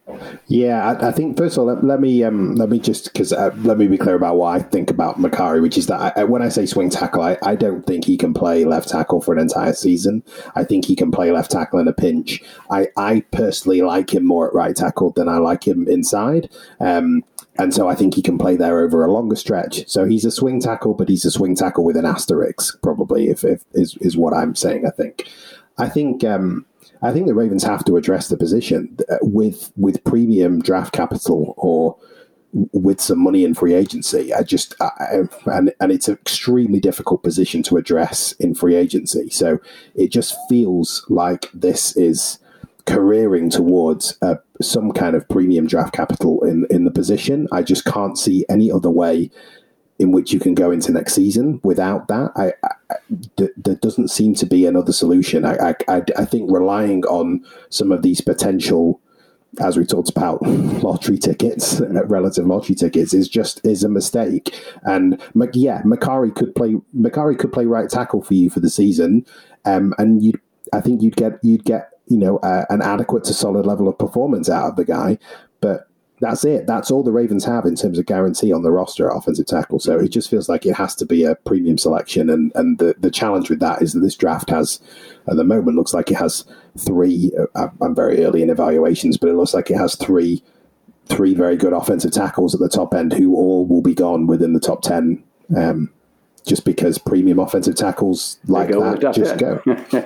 Yeah, I, I think first of all, let, let me um, let me just because uh, let me be clear about what I think about McCary, which is that I, when I say swing tackle, I, I don't think he can play left tackle for an entire season. I think he can play left tackle in a pinch. I, I personally like him more at right tackle than I like him inside. Um, And so I think he can play there over a longer stretch. So he's a swing tackle, but he's a swing tackle with an asterisk, probably, if, if is, is what I'm saying, I think. I think um, I think the Ravens have to address the position with with premium draft capital or with some money in free agency. I just I, and and it's an extremely difficult position to address in free agency. So it just feels like this is careering towards uh, some kind of premium draft capital in in the position. I just can't see any other way in which you can go into next season without that. I, I th- there doesn't seem to be another solution. I, I I think relying on some of these potential, as we talked about, lottery tickets, relative lottery tickets, is just is a mistake. And yeah, McCary could play. McCary could play right tackle for you for the season, um, and you. I think you'd get you'd get you know uh, an adequate to solid level of performance out of the guy, but that's it. That's all the Ravens have in terms of guarantee on the roster at offensive tackle. So it just feels like it has to be a premium selection, and and the the challenge with that is that this draft has, at the moment, looks like it has three. Uh, I'm very early in evaluations, but it looks like it has three three very good offensive tackles at the top end who all will be gone within the top ten. Um, just because premium offensive tackles like that just go.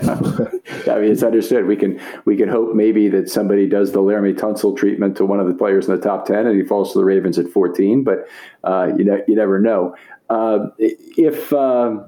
I mean, it's understood. We can we can hope maybe that somebody does the Laramie Tunsil treatment to one of the players in the top ten and he falls to the Ravens at fourteen, but uh, you know, you never know. Uh, if, uh,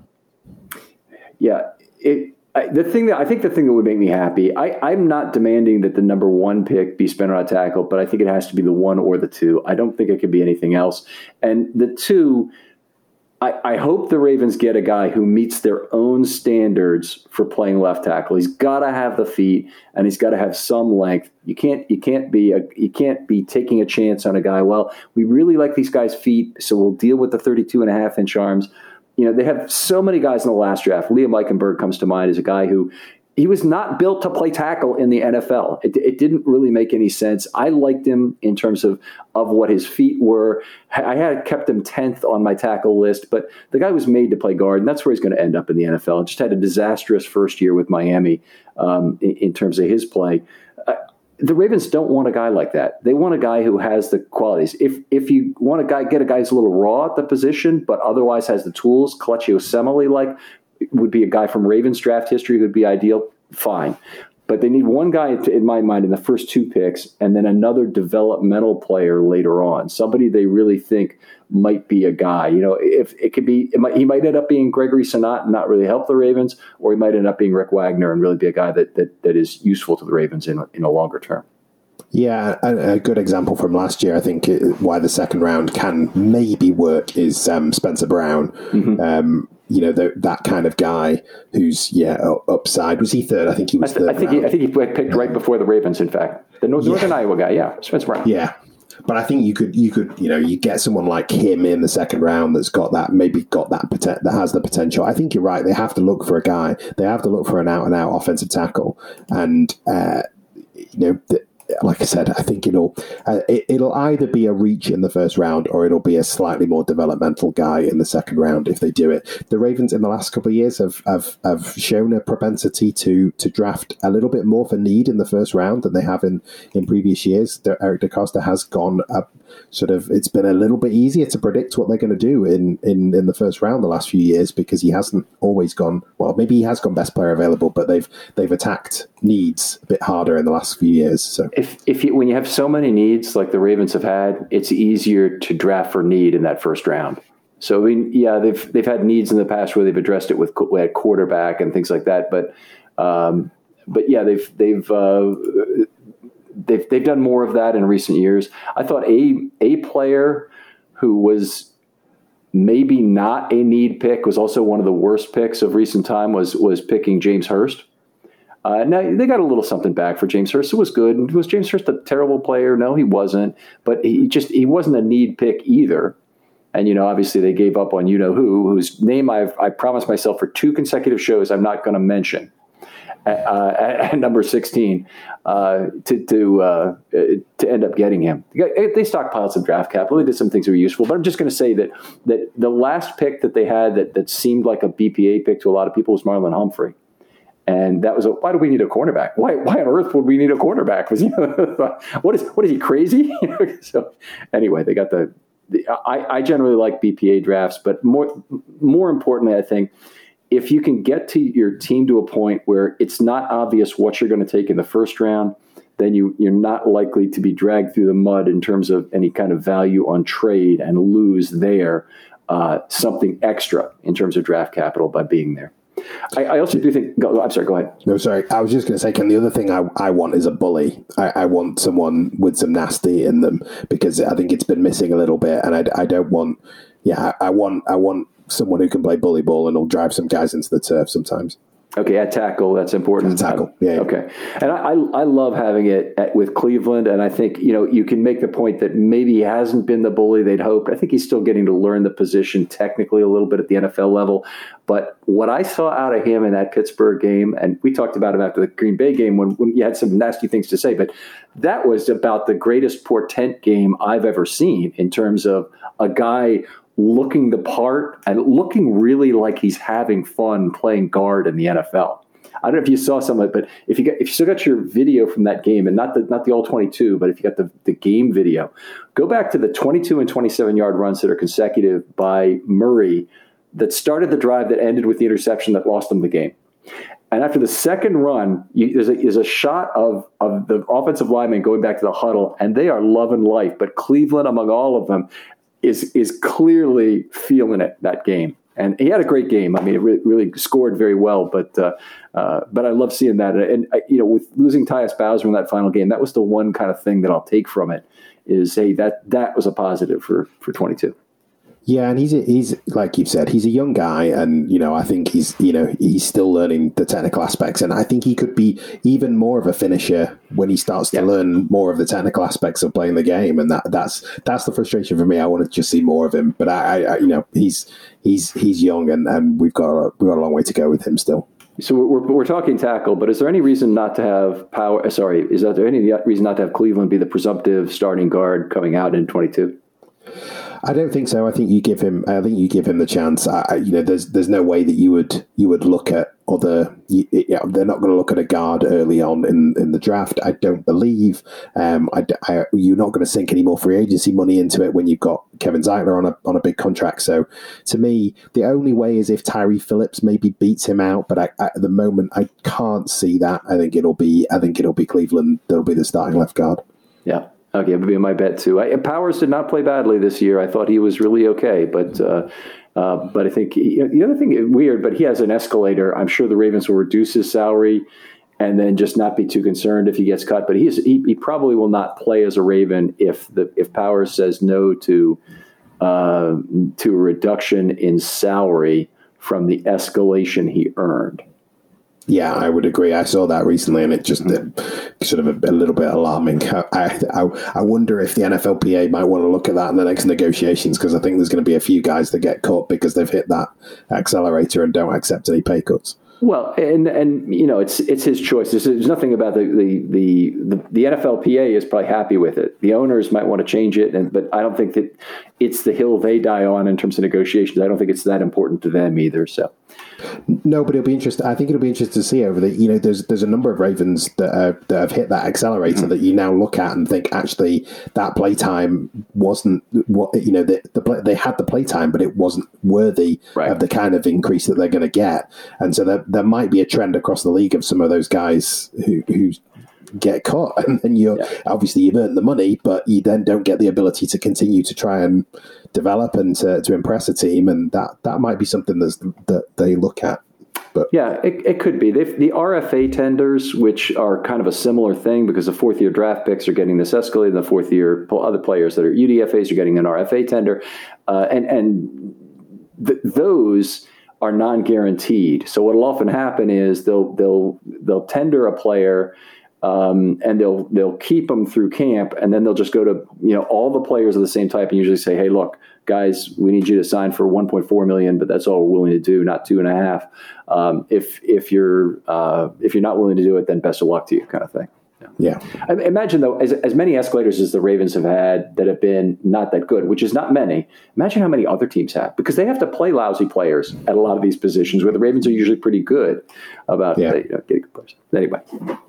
yeah, it, I, the thing that I think the thing that would make me happy, I, I'm not demanding that the number one pick be spent on a tackle, but I think it has to be the one or the two. I don't think it could be anything else. And the two, I, I hope the Ravens get a guy who meets their own standards for playing left tackle. He's got to have the feet, and he's got to have some length. You can't you can't be a, you can't be taking a chance on a guy. Well, we really like these guys' feet, so we'll deal with the thirty-two and a half inch arms. You know, they have so many guys in the last draft. Liam Eichenberg comes to mind as a guy who he was not built to play tackle in the N F L. It, it didn't really make any sense. I liked him in terms of, of what his feet were. I had kept him tenth on my tackle list, but the guy was made to play guard, and that's where he's going to end up in the N F L. Just had a disastrous first year with Miami um, in, in terms of his play. Uh, the Ravens don't want a guy like that. They want a guy who has the qualities. If if you want a guy, get a guy who's a little raw at the position, but otherwise has the tools, Kelechi Osemele like, would be a guy from Ravens draft history who would be ideal, fine. But they need one guy, to, in my mind, in the first two picks, and then another developmental player later on. Somebody they really think might be a guy. You know, if it could be, it might, he might end up being Gregory Sonat and not really help the Ravens, or he might end up being Rick Wagner and really be a guy that that, that is useful to the Ravens in in a longer term. Yeah, a, a good example from last year, I think, it, why the second round can maybe work is um, Spencer Brown. Mm-hmm. Um, you know, the, that kind of guy who's, yeah, upside. Was he third? I think he was I th- third. I think, he, I think he picked right before the Ravens, in fact. The Northern yeah. Iowa guy, yeah, Spencer Brown. Yeah. But I think you could, you could, you know, you get someone like him in the second round that's got that, maybe got that, poten- that has the potential. I think you're right. They have to look for a guy. They have to look for an out-and-out offensive tackle. And, uh, you know, the, like I said, I think it'll uh, it, it'll either be a reach in the first round or it'll be a slightly more developmental guy in the second round if they do it. The Ravens in the last couple of years have have, have shown a propensity to to draft a little bit more for need in the first round than they have in, in previous years. The, Eric DeCosta has gone up sort of, it's been a little bit easier to predict what they're going to do in, in, in the first round the last few years because he hasn't always gone, well, maybe he has gone best player available, but they've they've attacked needs a bit harder in the last few years. So if if you, when you have so many needs like the Ravens have had, it's easier to draft for need in that first round. So I mean, yeah, they've they've had needs in the past where they've addressed it with at quarterback and things like that, but um, but yeah, they've they've uh, they've they've done more of that in recent years. I thought a a player who was maybe not a need pick was also one of the worst picks of recent time was was picking James Hurst. Uh, now, they got a little something back for James Hurst. It was good. Was James Hurst a terrible player? No, he wasn't. But he just he wasn't a need pick either. And, you know, obviously they gave up on you-know-who, whose name I've I promised myself for two consecutive shows I'm not going to mention, uh, at, at number sixteen, uh, to to uh, to end up getting him. They stockpiled some draft capital. They did some things that were useful. But I'm just going to say that that the last pick that they had that, that seemed like a B P A pick to a lot of people was Marlon Humphrey. And that was a, why do we need a cornerback? Why why on earth would we need a cornerback? Was you know, what is what is he crazy? So anyway, they got the, the I, I generally like B P A drafts, but more more importantly, I think if you can get to your team to a point where it's not obvious what you're going to take in the first round, then you you're not likely to be dragged through the mud in terms of any kind of value on trade and lose there uh, something extra in terms of draft capital by being there. I, I also do think. Go, I'm sorry. Go ahead. No, sorry. I was just going to say, Ken, the other thing I, I want is a bully. I, I want someone with some nasty in them because I think it's been missing a little bit, and I, I don't want. Yeah, I, I want. I want someone who can play bully ball and will drive some guys into the turf sometimes. Okay, at tackle, that's important. At tackle, yeah, yeah. Okay, and I, I I love having it at, with Cleveland, and I think you know you can make the point that maybe he hasn't been the bully they'd hoped. I think he's still getting to learn the position technically a little bit at the N F L level. But what I saw out of him in that Pittsburgh game, and we talked about him after the Green Bay game when, when you had some nasty things to say, but that was about the greatest portent game I've ever seen in terms of a guy looking the part and looking really like he's having fun playing guard in the N F L. I don't know if you saw some of it, but if you got, if you still got your video from that game, and not the not the all twenty-two, but if you got the, the game video, go back to the twenty-two and twenty-seven yard runs that are consecutive by Murray that started the drive that ended with the interception that lost them the game. And after the second run, you, there's, a, there's a shot of, of the offensive linemen going back to the huddle, and they are loving life. But Cleveland, among all of them, is is clearly feeling it, that game. And he had a great game. I mean, it really, really scored very well, but uh, uh, but I love seeing that. And, uh, you know, with losing Tyus Bowser in that final game, that was the one kind of thing that I'll take from it is, hey, that that was a positive for, for twenty-two. Yeah, and he's a, he's like you've said, he's a young guy, and you know I think he's you know he's still learning the technical aspects, and I think he could be even more of a finisher when he starts to yeah. learn more of the technical aspects of playing the game, and that that's that's the frustration for me. I want to just see more of him, but I, I you know he's he's he's young, and, and we've got a, we've got a long way to go with him still. So we're we're talking tackle, but is there any reason not to have power? Sorry, is there any reason not to have Cleveland be the presumptive starting guard coming out in twenty-two? I don't think so. I think you give him. I think you give him the chance. I, you know, there's there's no way that you would you would look at other. You know, they're not going to look at a guard early on in, in the draft. I don't believe. Um, I, I, you're not going to sink any more free agency money into it when you've got Kevin Zeitler on a on a big contract. So to me, the only way is if Tyree Phillips maybe beats him out. But I, at the moment, I can't see that. I think it'll be. I think it'll be Cleveland. That'll be the starting left guard. Yeah. Okay, it would be my bet too. I, Powers did not play badly this year. I thought he was really okay, but uh, uh, but I think he, the other thing weird. But he has an escalator. I'm sure the Ravens will reduce his salary, and then just not be too concerned if he gets cut. But he's he, he probably will not play as a Raven if the if Powers says no to uh, to a reduction in salary from the escalation he earned. Yeah, I would agree. I saw that recently, and it just uh, sort of a, a little bit alarming. I, I I wonder if the N F L P A might want to look at that in the next negotiations, because I think there's going to be a few guys that get cut because they've hit that accelerator and don't accept any pay cuts. Well, and and you know, it's it's his choice. There's, there's nothing about the the, the the the N F L P A is probably happy with it. The owners might want to change it, and but I don't think that it's the hill they die on in terms of negotiations. I don't think it's that important to them either. So. No, but it'll be interesting. I think it'll be interesting to see over the, you know, there's there's a number of Ravens that, uh, that have hit that accelerator mm-hmm. that you now look at and think, actually, that playtime wasn't what, you know, the, the play, they had the playtime, but it wasn't worthy right. of the kind of increase that they're going to get. And so there, there might be a trend across the league of some of those guys who, who get cut. And then you're, yeah. obviously you've earned the money, but you then don't get the ability to continue to try and develop and to, to impress a team, and that, that might be something that's, that they look at. But yeah, it, it could be. They've, the R F A tenders, which are kind of a similar thing because the fourth year draft picks are getting this escalated, and the fourth year other players that are U D F As are getting an R F A tender, uh, and and th- those are non-guaranteed. So what will often happen is they'll they'll they'll tender a player. Um, and they'll they'll keep them through camp, and then they'll just go to you know all the players of the same type and usually say, hey, look, guys, we need you to sign for one point four million, but that's all we're willing to do, not two and a half. Um, if if you're uh, if you're not willing to do it, then best of luck to you, kind of thing. Yeah. I imagine, though, as, as many escalators as the Ravens have had that have been not that good, which is not many, imagine how many other teams have, because they have to play lousy players at a lot of these positions where the Ravens are usually pretty good about yeah. you know, getting good players. Anyway.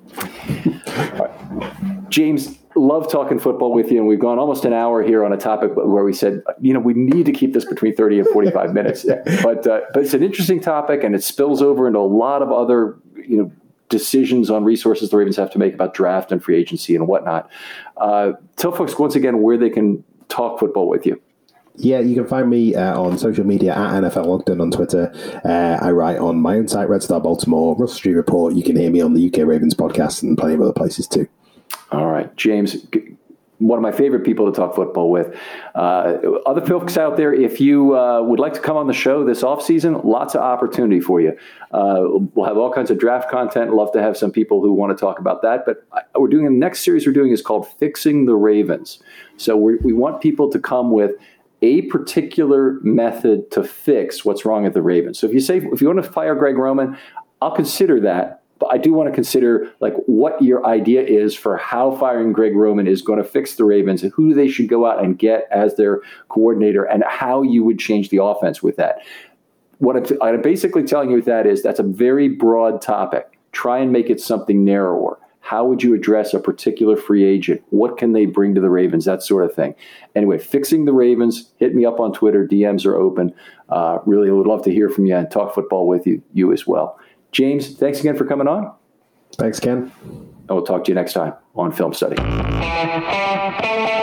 All right. James, love talking football with you, and we've gone almost an hour here on a topic where we said, you know, we need to keep this between thirty and forty-five minutes. But, uh, but it's an interesting topic, and it spills over into a lot of other, you know, decisions on resources the Ravens have to make about draft and free agency and whatnot. Uh, tell folks once again where they can talk football with you. Yeah, you can find me uh, on social media at N F L Ogden on Twitter. Uh, I write on my own site, Red Star Baltimore, Russell Street Report. You can hear me on the U K Ravens podcast and plenty of other places too. All right, James, one of my favorite people to talk football with. Uh, other folks out there, if you uh, would like to come on the show this offseason, lots of opportunity for you. Uh, we'll have all kinds of draft content. Love to have some people who want to talk about that. But we're doing the next series we're doing is called Fixing the Ravens. So we're, we want people to come with a particular method to fix what's wrong at the Ravens. So if you say, if you want to fire Greg Roman, I'll consider that. But I do want to consider like what your idea is for how firing Greg Roman is going to fix the Ravens and who they should go out and get as their coordinator and how you would change the offense with that. What I'm, t- I'm basically telling you with that is that's a very broad topic. Try and make it something narrower. How would you address a particular free agent? What can they bring to the Ravens? That sort of thing. Anyway, Fixing the Ravens. Hit me up on Twitter. D Ms are open. Uh, really would love to hear from you and talk football with you, you as well. James, thanks again for coming on. Thanks, Ken. And we'll talk to you next time on Film Study.